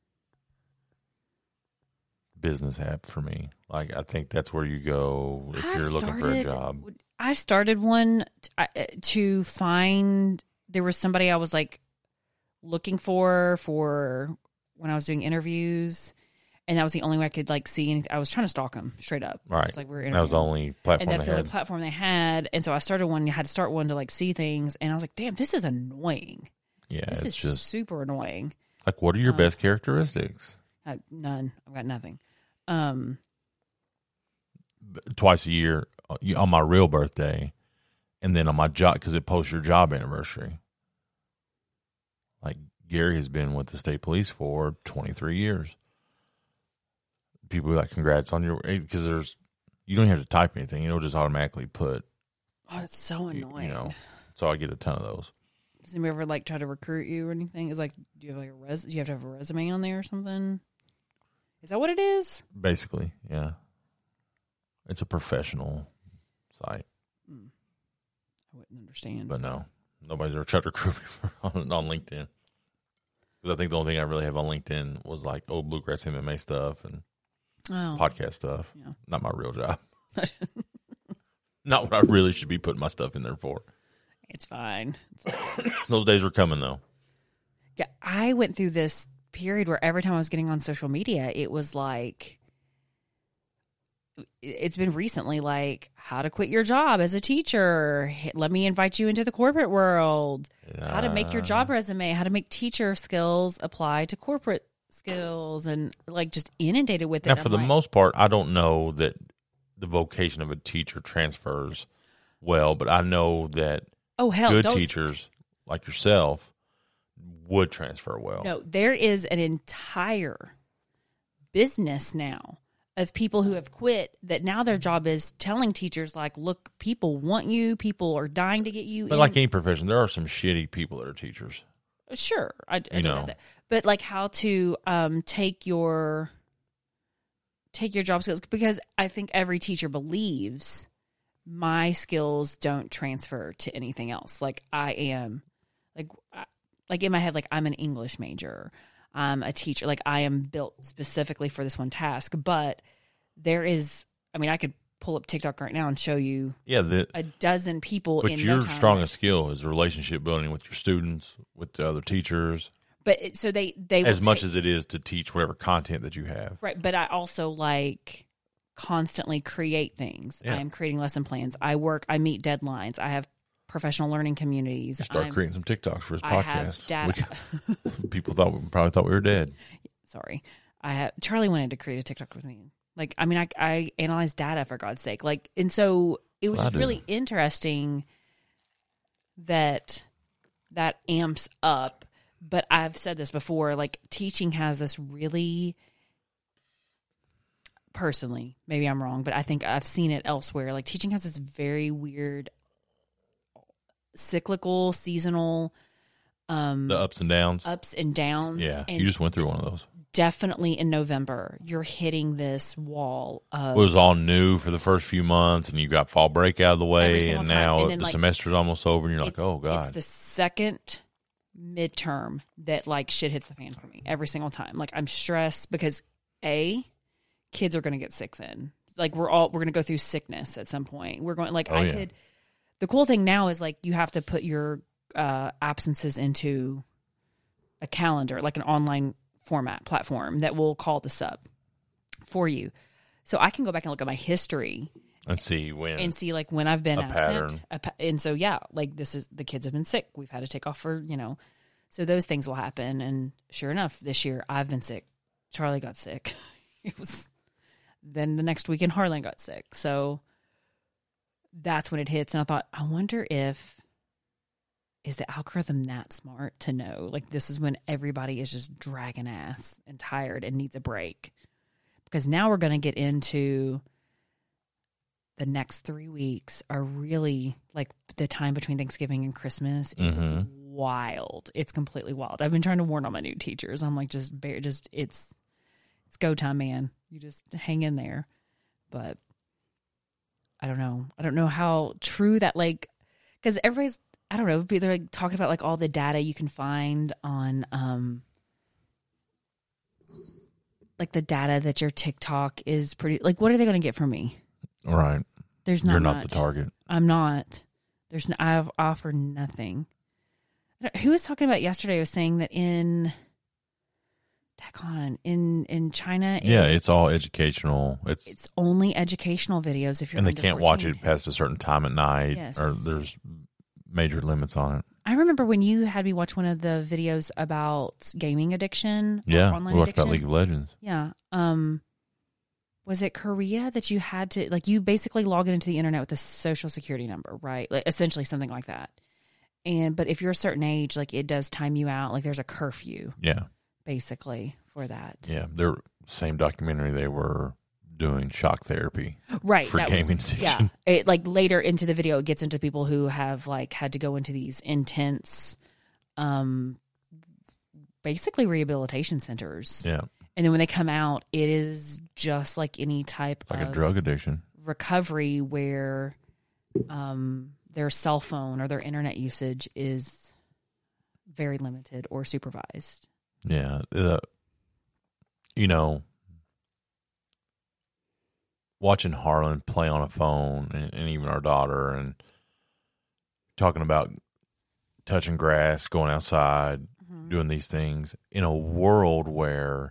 business app for me. Like, I think that's where you go if I you're looking for a started- job. I started one t- to find, there was somebody I was like looking for for when I was doing interviews, and that was the only way I could like see anything. I was trying to stalk them straight up. Right. It's like we were that was the only platform and that's they the had. only platform they had. And so I started one. You had to start one to like see things, and I was like, "Damn, this is annoying. Yeah, this it's is just super annoying." like, what are your Um, best characteristics? I have none. I've got nothing. Um, Twice a year uh, you- on my real birthday, and then on my job, because it posts your job anniversary. Like, Gary has been with the state police for twenty-three years. People are like, congrats on your, because there's, you don't have to type anything. It'll just automatically put, oh, it's so you, annoying. you know, so I get a ton of those. Does anybody ever like try to recruit you or anything? Is like, do you have like a res? Do you have to have a resume on there or something? Is that what it is? Basically, yeah. It's a professional site. Hmm. I wouldn't understand. But no, nobody's ever tried to recruit me for, on, on LinkedIn. Because I think the only thing I really have on LinkedIn was like old Bluegrass M M A stuff and oh. podcast stuff. Yeah. Not my real job. Not what I really should be putting my stuff in there for. It's fine. It's fine. Those days are coming, though. Yeah, I went through this period where every time I was getting on social media, it was like, it's been recently like, how to quit your job as a teacher. Let me invite you into the corporate world. Uh, How to make your job resume. How to make teacher skills apply to corporate skills, and like just inundated with it. Now, I'm for the like, most part, I don't know that the vocation of a teacher transfers well, but I know that oh hell, good those, teachers like yourself would transfer well. No, there is an entire business now of people who have quit that now their job is telling teachers like, look, people want you, people are dying to get you But in. like any profession, there are some shitty people that are teachers. Sure, I, I You don't know. know that, but like how to um, take your take your job skills, because I think every teacher believes my skills don't transfer to anything else. Like I am, like I, like in my head, like I'm an English major, I'm a teacher, like I am built specifically for this one task. But there is, I mean, I could pull up TikTok right now and show you Yeah, the, a dozen people but in your no time. strongest skill is relationship building with your students, with the other teachers, But it, so they they will as much take- as it is to teach whatever content that you have. right. But I also like constantly create things. Yeah. I am creating lesson plans. I work. I meet deadlines. I have professional learning communities. You start I'm- creating some TikToks for his I have podcast. data. We- people thought probably thought we were dead. Sorry, I have Charlie wanted to create a TikTok with me. Like, I mean, I I analyze data for God's sake. Like, and so it was Well, I just do. really interesting that that amps up. But I've said this before, like teaching has this really, personally, maybe I'm wrong, but I think I've seen it elsewhere. Like teaching has this very weird, cyclical, seasonal, um, The ups and downs. ups and downs. Yeah, and you just went through one of those. definitely in November, you're hitting this wall of It was all new for the first few months, and you got fall break out of the Every way, single and time. now And then, the like, semester's almost over, and you're like, it's- oh, God. It's the second midterm that like shit hits the fan for me every single time. Like I'm stressed because A, kids are going to get sick then. Like we're all, we're going to go through sickness at some point. We're going like, Oh, I yeah. could, the cool thing now is like you have to put your uh, absences into a calendar, like an online format platform that will call this up for you. So I can go back and look at my history Let's see when. and see like when I've been A absent. pattern. A pa- and so yeah, like this is the kids have been sick. We've had to take off for you know, so those things will happen. And sure enough, this year I've been sick. Charlie got sick. It was then the next weekend Harlan got sick. So that's when it hits. And I thought, I wonder if is the algorithm that smart to know? Like, this is when everybody is just dragging ass and tired and needs a break. Because now we're going to get into the next three weeks are really, like, the time between Thanksgiving and Christmas is Mm-hmm. wild. It's completely wild. I've been trying to warn all my new teachers. I'm like, just bear, just it's it's go time, man. You just hang in there. But I don't know. I don't know how true that, like, because everybody's, I don't know, they're like talking about like all the data you can find on, um, like the data that your TikTok is pretty, like, what are they going to get from me? Right. There's not You're not much. the target. I'm not. There's, no, I've offered nothing. Who was talking about yesterday was saying that in, on in in China, Yeah, it, it's all educational. It's it's only educational videos. If you're and they under can't watch fourteen. it past a certain time at night, Yes. or there's major limits on it. I remember when you had me watch one of the videos about gaming addiction. Or Yeah, online we watched addiction. about League of Legends. Yeah. Um, was it Korea that you had to, like, you basically log into the internet with a social security number, right? Like, essentially something like that. And but if you're a certain age, like, it does time you out. Like, there's a curfew, Yeah, basically, for that. yeah. They're same documentary. They were doing shock therapy, Right. for that gaming was, addiction. Yeah. It, like, later into the video, it gets into people who have, like, had to go into these intense, um, basically rehabilitation centers. Yeah, And then when they come out, it is just like any type it's like of a drug addiction. recovery where um, their cell phone or their internet usage is very limited or supervised. Yeah, uh, you know, watching Harlan play on a phone, and, and even our daughter, and talking about touching grass, going outside, Mm-hmm. doing these things in a world where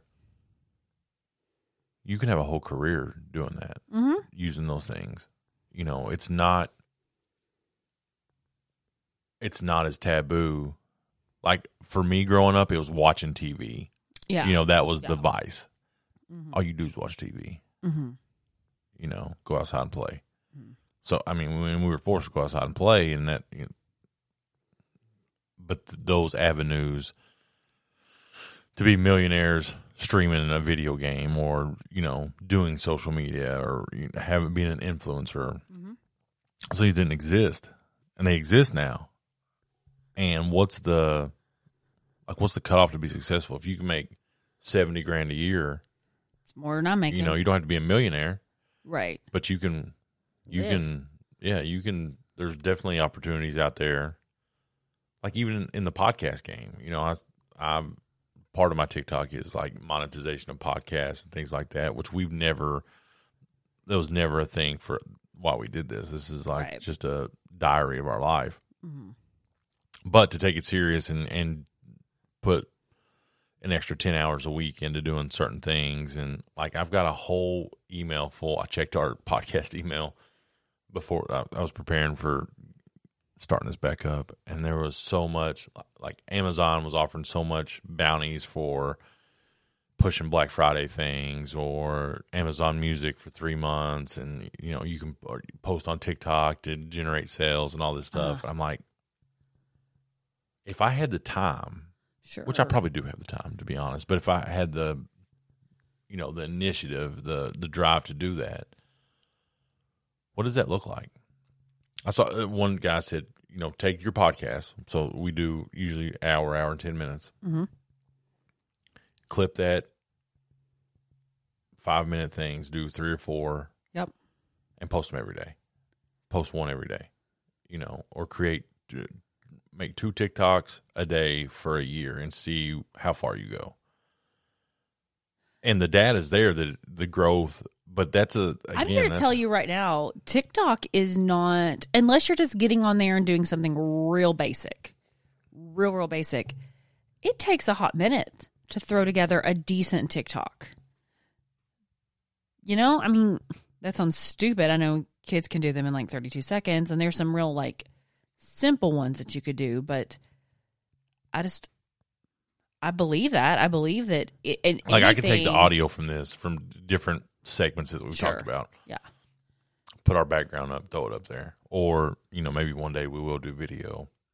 you can have a whole career doing that, Mm-hmm. using those things. You know, it's not, it's not as taboo. Like for me growing up, it was watching T V. Yeah. You know, that was the Yeah. vice. Mm-hmm. All you do is watch T V. Mm-hmm. You know, go outside and play. Mm-hmm. So, I mean, when we were forced to go outside and play, and that, you know, but th- those avenues to be millionaires streaming a video game, or, you know, doing social media, or you know, having being an influencer, Mm-hmm. so these didn't exist, and they exist now. And what's the like? What's the cutoff to be successful? If you can make seventy grand a year, It's more than I'm making. you know, you don't have to be a millionaire, right. but you can, you Live. can, yeah, you can. There's definitely opportunities out there. Like even in, in the podcast game, you know, I, I'm part of my TikTok is like monetization of podcasts and things like that, which we've never. That was never a thing for why we did this. This is like Right. just a diary of our life. Mm-hmm. But to take it serious and, and put an extra ten hours a week into doing certain things. And like, I've got a whole email full. I checked our podcast email before I, I was preparing for starting this back up. And there was so much, like Amazon was offering so much bounties for pushing Black Friday things, or Amazon Music for three months. And, you know, you can post on TikTok to generate sales and all this stuff. Uh-huh. And I'm like, if I had the time, Sure. which I probably do have the time, to be honest, but if I had the, you know, the initiative, the the drive to do that, what does that look like? I saw one guy said, you know, take your podcast. So we do usually hour, hour and ten minutes. Mm-hmm. Clip that five minute things, do three or four. Yep. And post them every day. Post one every day, you know, or create. Make two TikToks a day for a year and see how far you go. And the data's there, the the growth, but that's a. Again, I'm here to that's tell a, you right now, TikTok is not, unless you're just getting on there and doing something real basic, real, real basic, it takes a hot minute to throw together a decent TikTok. You know, I mean, that sounds stupid. I know kids can do them in like thirty-two seconds, and there's some real like simple ones that you could do, but I just, I believe that. I believe that. It, and like I could take the anything- audio from this, from different segments that we've Sure. talked about. Yeah. Put our background up, throw it up there. Or, you know, maybe one day we will do video.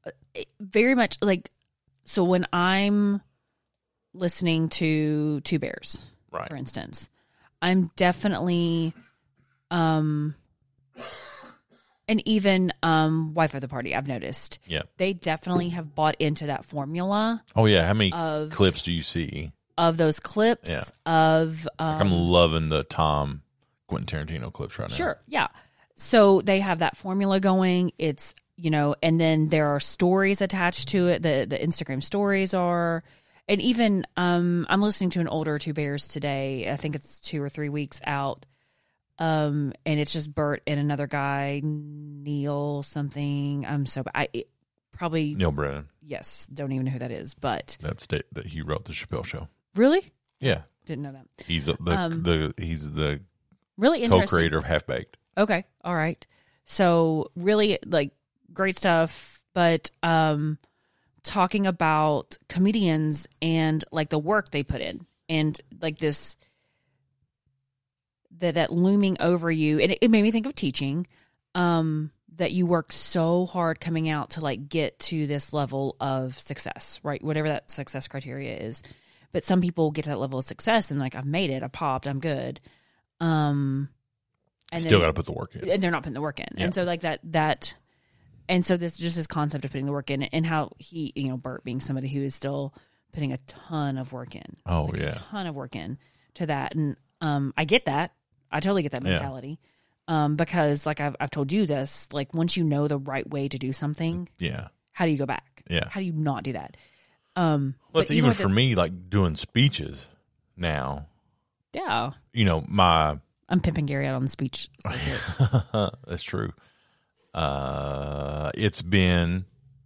very much like, so when I'm listening to Two Bears, right. for instance, I'm definitely, um, and even um, Wife of the Party, I've noticed. Yeah. They definitely have bought into that formula. Oh, yeah. How many of, clips do you see? Of those clips. Yeah. Of, um, like I'm loving the Tom Quentin Tarantino clips right now. Sure. Yeah. So they have that formula going. It's, you know, and then there are stories attached to it. The the Instagram stories are, and even um, I'm listening to an older Two Bears today. I think it's two or three weeks out. Um, and it's just Bert and another guy, Neil something. I'm so I it, probably Neil Brennan. Yes, don't even know who that is, but that's the, that he wrote the Chappelle Show. Really? Yeah, didn't know that. He's the um, the he's the really interesting co-creator of Half Baked. Okay, all right. So really, like, great stuff, but um, talking about comedians and like the work they put in, and like this. That, that looming over you, and it, it made me think of teaching, um, that you work so hard coming out to like get to this level of success, right? Whatever that success criteria is. But some people get to that level of success and like, I've made it, I popped, I'm good. Um, and Still got to put the work in. And they're not putting the work in. Yeah. And so like that, that, and so this, just this concept of putting the work in, and how he, you know, Bert being somebody who is still putting a ton of work in. Oh, like yeah. A ton of work in to that. And um, I get that. I totally get that mentality. Yeah. Um, because like I've I've told you this, like once you know the right way to do something, yeah, how do you go back? Yeah. How do you not do that? Um, well, it's even for this, me, like doing speeches now. Yeah. You know, my I'm pimping Gary out on the speech. That's true. Uh, it's been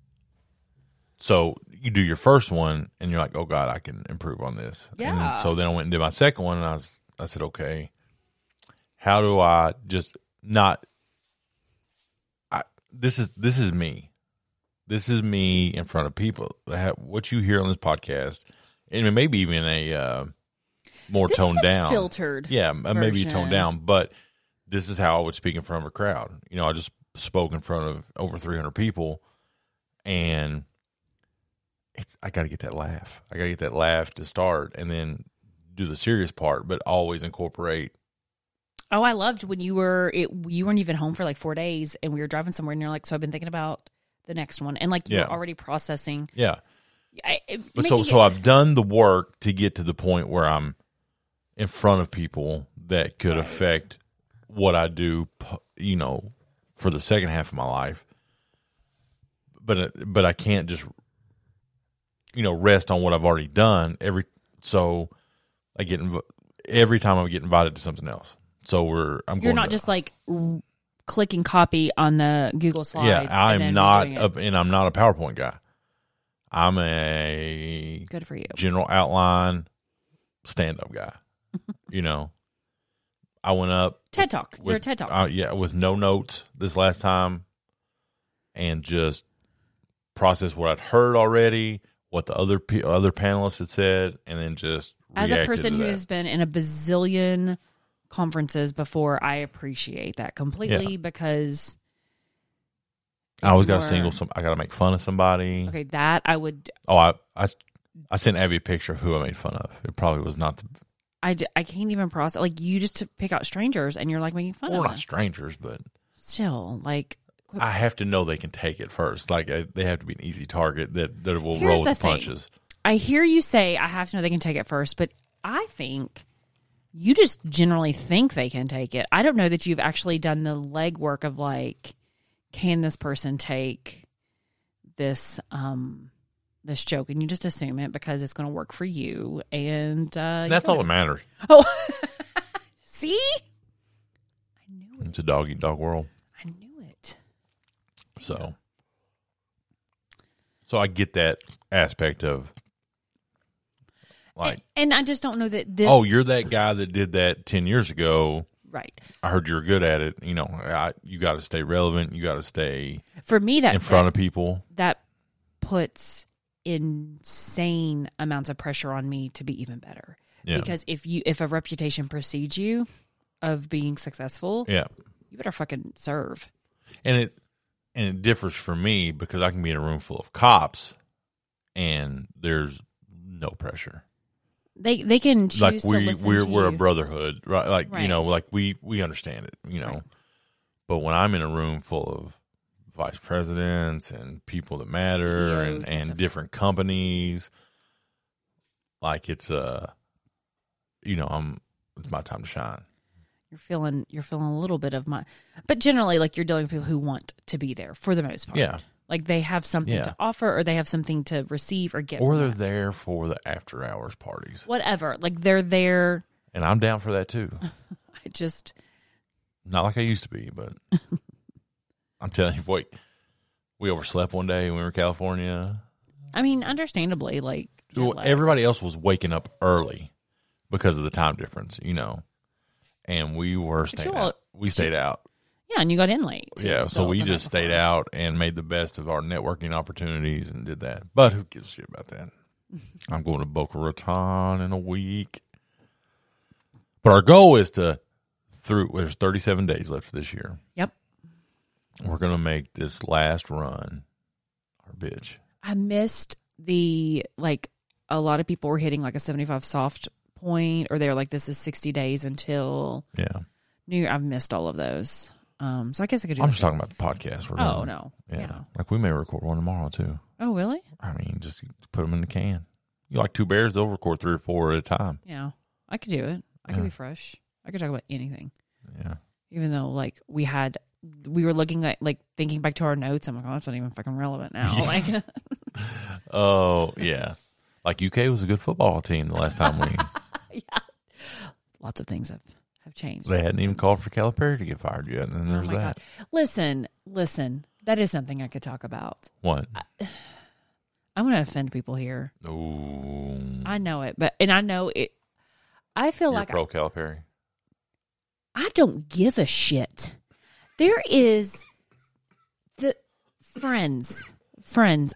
so you do your first one and you're like, oh God, I can improve on this. Yeah. And so then I went and did my second one, and I was I said, okay. How do I just not? I, this is this is me. This is me in front of people. What you hear on this podcast, and maybe even a uh, more this toned is a down, filtered, yeah, version. maybe toned down. But this is how I would speak in front of a crowd. You know, I just spoke in front of over three hundred people, and it's, I got to get that laugh. I got to get that laugh to start, and then do the serious part, but always incorporate. Oh, I loved when you were it, you weren't even home for like four days, and we were driving somewhere, and you're like, "So I've been thinking about the next one," and like you yeah. were already processing. Yeah, I, but so it, so I've done the work to get to the point where I'm in front of people that could right. affect what I do, you know, for the second half of my life. But but I can't just you know rest on what I've already done. Every so I get inv- every time I get invited to something else. So we're I'm You're going not to, just like r- clicking copy on the Google Slides. Yeah, I'm and not, a, and I'm not a PowerPoint guy. I'm a good for you general outline stand up guy. You know, I went up TED Talk. With, You're a TED Talk. Uh, yeah, with no notes this last time, and just process what I'd heard already, what the other pe- other panelists had said, and then just as a person who has been in a bazillion conferences before, I appreciate that completely yeah. because I always got to single some. I got to make fun of somebody. Okay, that I would. Oh, I I, I sent Abby a picture of who I made fun of. It probably was not the. I, I can't even process like you just to pick out strangers and you're like making fun well, of we're them. Not strangers, but still like. Quit. I have to know they can take it first. Like I, they have to be an easy target that that will Here's roll the with thing. punches. I hear you say I have to know they can take it first, but I think. You just generally think they can take it. I don't know that you've actually done the legwork of like, can this person take this um, this joke? And you just assume it because it's going to work for you, and uh, that's all that matters. Oh, see, I knew it. It's a dog eat dog world. I knew it. So, so I get that aspect of. Like, and, and I just don't know that this. Oh, you're that guy that did that ten years ago, right? I heard you're good at it. You know, I, you got to stay relevant. You got to stay for me that in front that, of people. That puts insane amounts of pressure on me to be even better. Yeah. Because if you if a reputation precedes you of being successful, yeah, you better fucking serve. And it and it differs for me because I can be in a room full of cops and there's no pressure. They they can choose like to we listen we're to we're you. a brotherhood, right? Like Right. you know, like we we understand it, you know. Right. But when I'm in a room full of vice presidents and people that matter C E Os and, and and stuff. different companies, like it's uh you know, I'm it's my time to shine. You're feeling you're feeling a little bit of my, but generally, like you're dealing with people who want to be there for the most part. Yeah. Like they have something Yeah. to offer, or they have something to receive or get. Or from they're that. there for the after hours parties. Whatever. Like they're there. And I'm down for that too. I just Not like I used to be, but I'm telling you, wait, we overslept one day when we were in California. I mean, understandably, like Well, jet lag. everybody else was waking up early because of the time difference, you know. And we were staying you all- out. We stayed out. Yeah, and you got in late. too, Yeah, so still we the night just stayed before. out and made the best of our networking opportunities and did that. But who gives a shit about that? I'm going to Boca Raton in a week. But our goal is to, through, there's thirty-seven days left this year. Yep. We're going to make this last run our bitch. I missed the, like, a lot of people were hitting like a seventy-five soft point, or they were like, this is sixty days until Yeah. New Year. I've missed all of those. Um, so I guess I could do I'm like just talking about the podcast. We're Oh, doing. no. Yeah. Yeah. Like we may record one tomorrow too. Oh, really? I mean, just put them in the can. You like two bears, they'll record three or four at a time. Yeah. I could do it. I could Yeah. be fresh. I could talk about anything. Yeah. Even though, like, we had, we were looking at, like, thinking back to our notes. I'm like, oh, that's not even fucking relevant now. Like, Oh, yeah. Like U K was a good football team the last time we. yeah. Lots of things have, have changed. They hadn't even called for Calipari to get fired yet, and then there's oh my that. God. Listen, listen. That is something I could talk about. What? I'm going to offend people here. Ooh. I know it, but, and I know it. I feel You're like pro Calipari. I don't give a shit. There is the friends, friends.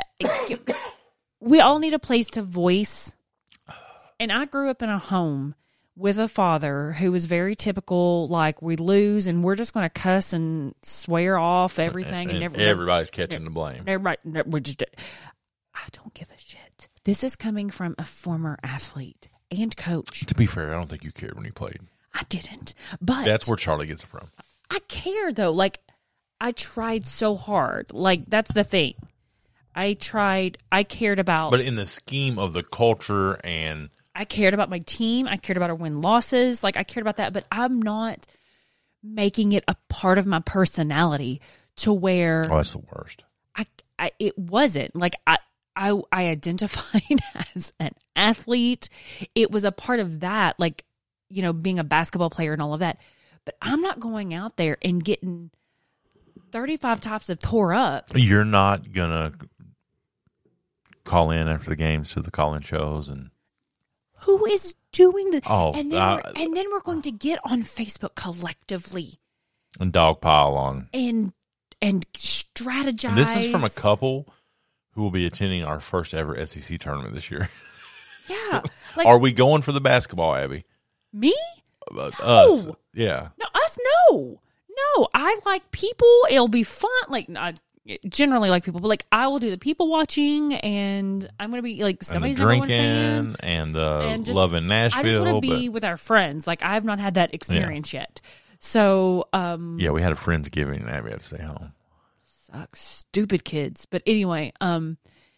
We all need a place to voice. And I grew up in a home with a father who was very typical, like we lose and we're just going to cuss and swear off everything. And, And, and never, everybody's catching the blame. Everybody, we're just, I don't give a shit. This is coming from a former athlete and coach. To be fair, I don't think you cared when you played. I didn't. But That's where Charlie gets it from. I care though. Like I tried so hard. Like that's the thing. I tried. I cared about. But in the scheme of the culture and I cared about my team. I cared about our win losses. Like I cared about that. But I'm not making it a part of my personality to where oh, that's the worst. I, I it wasn't like I. I I identified as an athlete. It was a part of that, like, you know, being a basketball player and all of that. But I'm not going out there and getting thirty-five tops of tore up. You're not gonna call in after the games to the call-in shows and Who is doing the? Oh, and then uh, we're, and then we're going to get on Facebook collectively and dogpile on. and and strategize. And this is from a couple who will be attending our first ever S E C tournament this year. Yeah, like Are we going for the basketball, Abby? me? Uh, No. Us. Yeah. No, us, no. No, I like people. It'll be fun. Like, I generally like people, but like, I will do the people watching, and I'm going to be like, somebody's and the number one fan. drinking and the And just- love in Nashville. I just want to be but, with our friends. Like, I have not had that experience yet. So, um, yeah, we had a Friendsgiving and Abby had to stay home. sucks. Stupid kids. But anyway, um,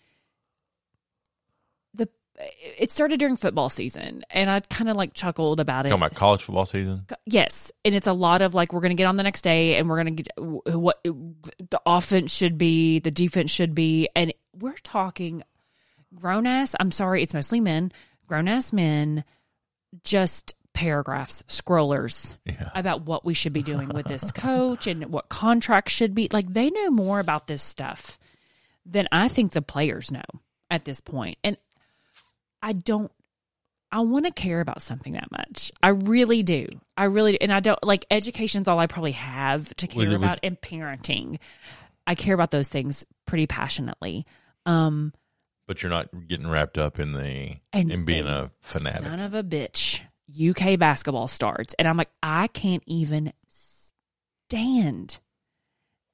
the it started during football season, and I kind of like chuckled about it. Talking about college football season? Yes, and it's a lot of like we're going to get on the next day, and we're going to get what the offense should be, the defense should be, and we're talking grown ass. I'm sorry, it's mostly men, grown ass men, just paragraphs, scrollers Yeah. about what we should be doing with this coach and what contracts should be. Like they know more about this stuff than I think the players know at this point, and I don't. I want to care about something that much. I really do. I really, and I don't like education's all I probably have to care Was it about, with- and parenting. I care about those things pretty passionately. Um, But you're not getting wrapped up in the and, in being and a fanatic. Son of a bitch. U K basketball starts, and I'm like, I can't even stand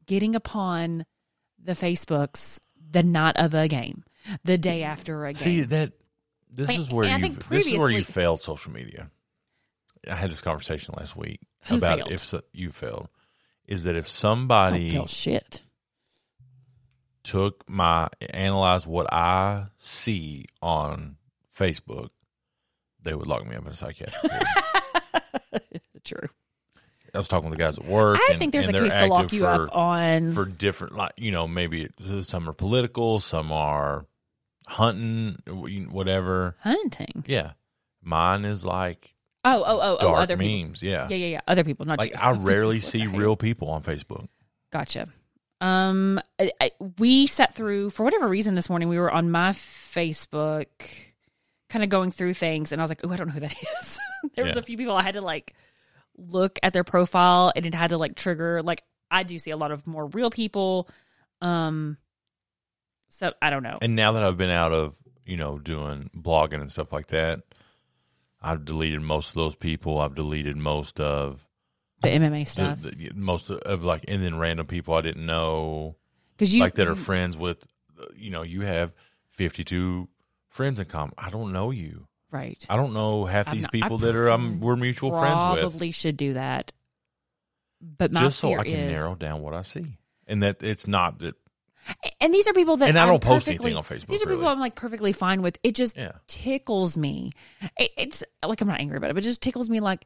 getting upon the Facebooks the night of a game, the day after a game. See that this And- is where and I you think this is where you previously- failed social media. I had this conversation last week Who about failed? if so, you failed. Is that if I somebody don't feel shit. took my analyzed what I see on Facebook, they would lock me up in a psychiatric ward. True. I was talking with the guys at work. I and, think there's and a they're case to lock active you for, up on. for different, like you know, maybe it's, some are political, some are hunting, whatever. Hunting. Yeah, mine is like Oh, oh, oh, oh, dark other memes. people. Yeah, Yeah, yeah, yeah. Other people, not like you. I rarely What the see hell? real people on Facebook. Gotcha. Um, I, I, we sat through, for whatever reason this morning, we were on my Facebook kind of going through things, and I was like, oh, I don't know who that is. There was Yeah. a few people I had to like look at their profile, and it had to like trigger, like, I do see a lot of more real people. Um, so I don't know. And now that I've been out of, you know, doing blogging and stuff like that, I've deleted most of those people. I've deleted most of The M M A the, stuff. the, most of like, and then random people I didn't know, Because you, like that are you- friends with, uh, you know, you have fifty-two friends in common. I don't know you. right. I don't know half I'm these not- people I that are um, we're mutual friends with. Probably should do that. But my Just so fear I can is, narrow down what I see. And that it's not that. and these are people that And I I'm don't post perfectly- anything on Facebook, These are people really. I'm like perfectly fine with. It just Yeah. tickles me. It, it's like I'm not angry about it, but it just tickles me. Like,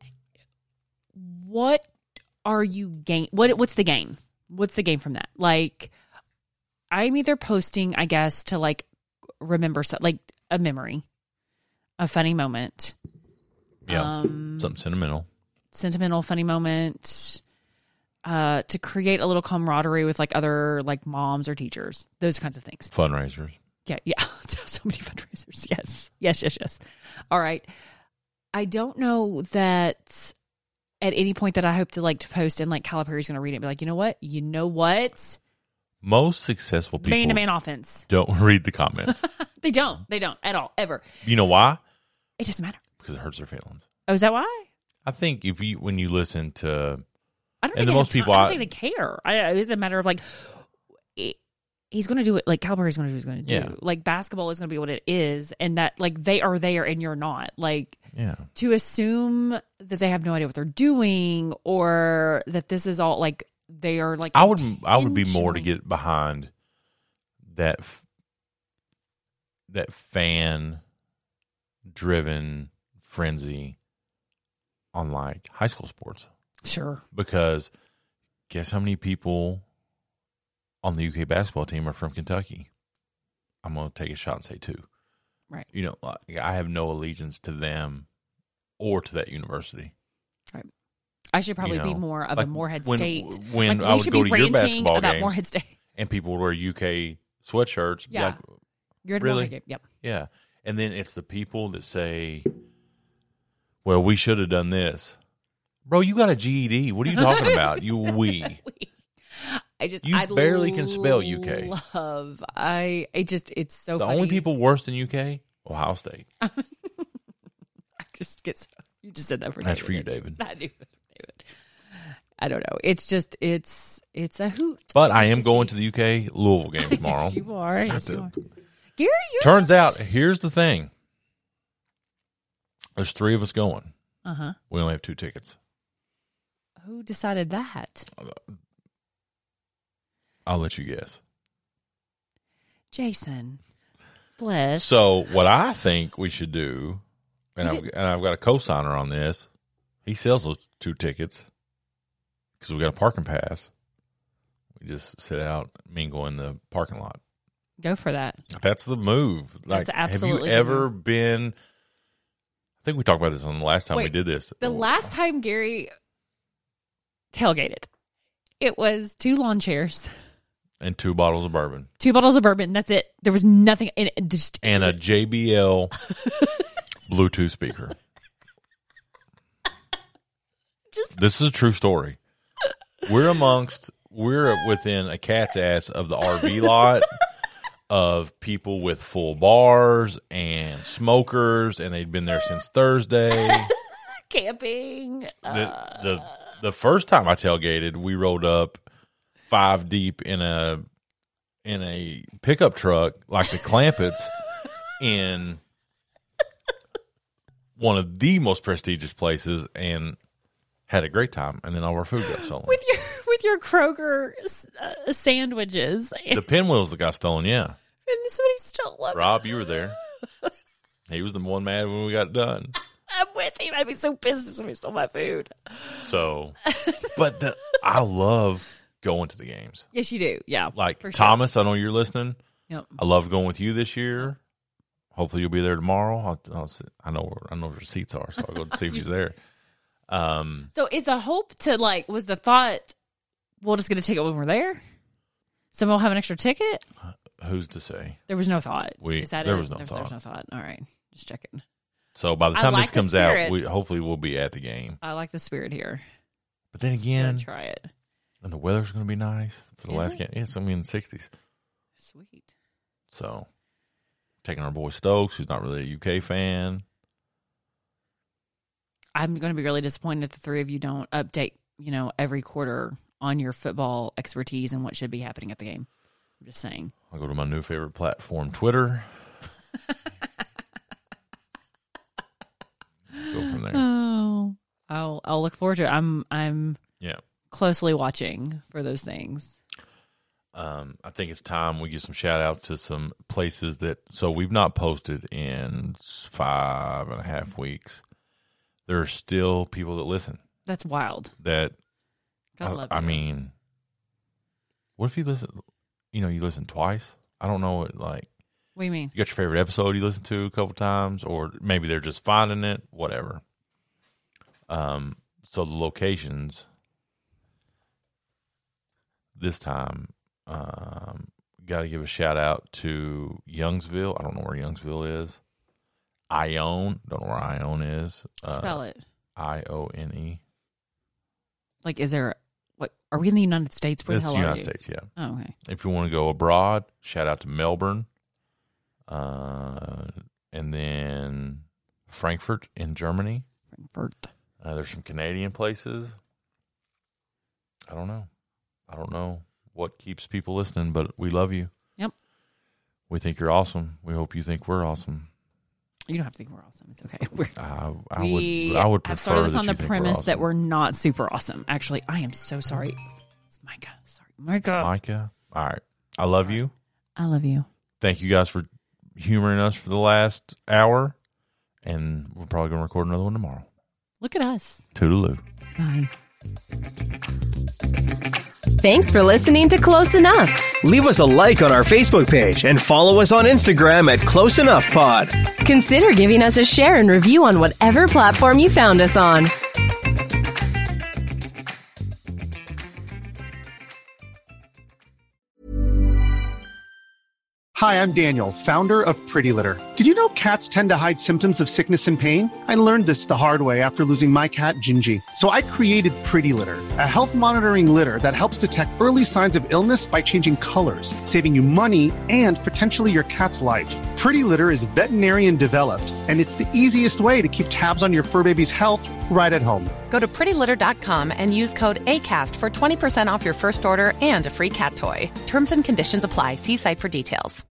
what are you gain? What what's the gain? What's the gain from that? Like, I'm either posting, I guess, to like remember stuff, like a memory, a funny moment, Yeah. Um, something sentimental. sentimental, funny moment. Uh, to create a little camaraderie with like other like moms or teachers, those kinds of things. Fundraisers. Yeah, yeah. So many fundraisers. Yes, yes, yes, yes. All right. I don't know that at any point that I hope to like to post and like Calipari's going to read it and be like, you know what? You know what? Most successful people Man to man offense. don't read the comments. They don't. They don't at all, ever. You know why? It doesn't matter. Because it hurts their feelings. Oh, is that why? I think if you when you listen to I don't And think the they most have time. people I don't I- think they care. I, it's a matter of like, it, he's going to do it. Like Calipari's going to do what he's going to do. Yeah. Like basketball is going to be what it is, and that like they are there and you're not. Like yeah, to assume that they have no idea what they're doing or that this is all like they are like. I would I would be more to intentionally- get behind that f- that fan driven frenzy on like high school sports. Sure. Because guess how many people on the U K basketball team are from Kentucky? I'm going to take a shot and say two. Right. You know, like, I have no allegiance to them or to that university. Right. I should probably You be know, more of like a Moorhead when- State. when like, I we would should go be to your ranting basketball about games, Moorhead State. and people would wear U K sweatshirts. be Yeah. like, You're at really? Moorhead. Yep. Yeah. And then it's the people that say, well, we should have done this. Bro, you got a G E D. What are you talking about? You we. I just You I barely can spell U K. Love I. It just it's so. The funny. only people worse than U K, Ohio State. I just get. So, you just said that for That's David. for you, didn't David. I do it for David. I don't know. It's just it's it's a hoot. But I am Just going see. to the U K Louisville game tomorrow. Yes, you are. Yes, to- you are. Gary, you're Turns just, out, here's the thing. There's three of us going. Uh huh. We only have two tickets. Who decided that? I'll let you guess. Jason. Bless. So what I think we should do, and You I've, did- and I've got a co-signer on this. He sells those two tickets because we got a parking pass. We just sit out, mingle in the parking lot. Go for that. That's the move. Like, That's have absolutely you the ever move. been? I think we talked about this on the last time we Wait, did this. The last time Gary tailgated, it was two lawn chairs, and two bottles of bourbon two bottles of bourbon. That's it. There was nothing in it. Just, and a J B L Bluetooth speaker. Just- This is a true story. We're amongst, we're within a cat's ass of the R V lot of people with full bars and smokers, and they'd been there since Thursday. camping. The, the the first time I tailgated, we rolled up five deep in a in a pickup truck like the Clampetts in one of the most prestigious places and had a great time, and then all our food got stolen. With your with your Kroger uh, sandwiches. The pinwheels that got stolen, yeah. And somebody stole them. Rob, you were there. He was the one mad when we got done. I'm with him. I'd be so pissed if somebody stole my food. So, but the, I love going to the games. Yes, you do. Yeah. Like for Thomas, sure. I know you're listening. Yep. I love going with you this year. Hopefully you'll be there tomorrow. I'll, I'll see, I know where, I know where the seats are, so I'll go see if he's there. Um, so is the hope to like, was the thought, we'll just get a ticket when we're there? Someone will have an extra ticket? Who's to say? There was no thought. We, is that there it? was no there, thought. There was no thought. All right. Just checking. So by the I time like this the comes out, spirit. we hopefully we'll be at the game. I like the spirit here. But then Just again, gotta try it. and the weather's going to be nice for the Is last it? game. Yeah, it's going to be in the sixties. Sweet. So taking our boy Stokes, who's not really a U K fan. I'm going to be really disappointed if the three of you don't update, you know, every quarter on your football expertise and what should be happening at the game. I'm just saying. I'll go to my new favorite platform, Twitter. Go from there. Oh, I'll I'll look forward to it. I'm I'm Yeah. closely watching for those things. Um, I think it's time we give some shout outs to some places that, so we've not posted in five and a half weeks. There are still people that listen That's wild. that, God I, love I you. mean, what if you listen, you know, you listen twice? I don't know what, like, What do you mean? you got your favorite episode you listened to a couple times, or maybe they're just finding it, whatever. Um, so the locations this time, um, got to give a shout out to Youngsville. I don't know where Youngsville is. Ione, don't know where Ione is. Uh, Spell it. I O N E. Like, is there what? Are we in the United States? Where It's the the hell United are you? States, yeah. Oh, okay. If you want to go abroad, shout out to Melbourne. Uh, and then Frankfurt in Germany. Frankfurt. Uh, there's some Canadian places. I don't know. I don't know what keeps people listening, but we love you. Yep. We think you're awesome. We hope you think we're awesome. You don't have to think we're awesome. It's okay. We're, I, I we would. I would have prefer started this that on you the think premise we're that awesome. we're not super awesome. Actually, I am so sorry. It's Micah. Sorry, Micah. Micah. All right. I love you. I love you. Thank you guys for humoring us for the last hour, and we're probably going to record another one tomorrow. Look at us. Toodaloo. Bye. Thanks for listening to Close Enough. Leave us a like on our Facebook page and follow us on Instagram at Close Enough Pod. Consider giving us a share and review on whatever platform you found us on. Hi, I'm Daniel, founder of Pretty Litter. Did you know cats tend to hide symptoms of sickness and pain? I learned this the hard way after losing my cat, Gingy. So I created Pretty Litter, a health monitoring litter that helps detect early signs of illness by changing colors, saving you money and potentially your cat's life. Pretty Litter is veterinarian developed, and it's the easiest way to keep tabs on your fur baby's health right at home. Go to pretty litter dot com and use code ACAST for twenty percent off your first order and a free cat toy. Terms and conditions apply. See site for details.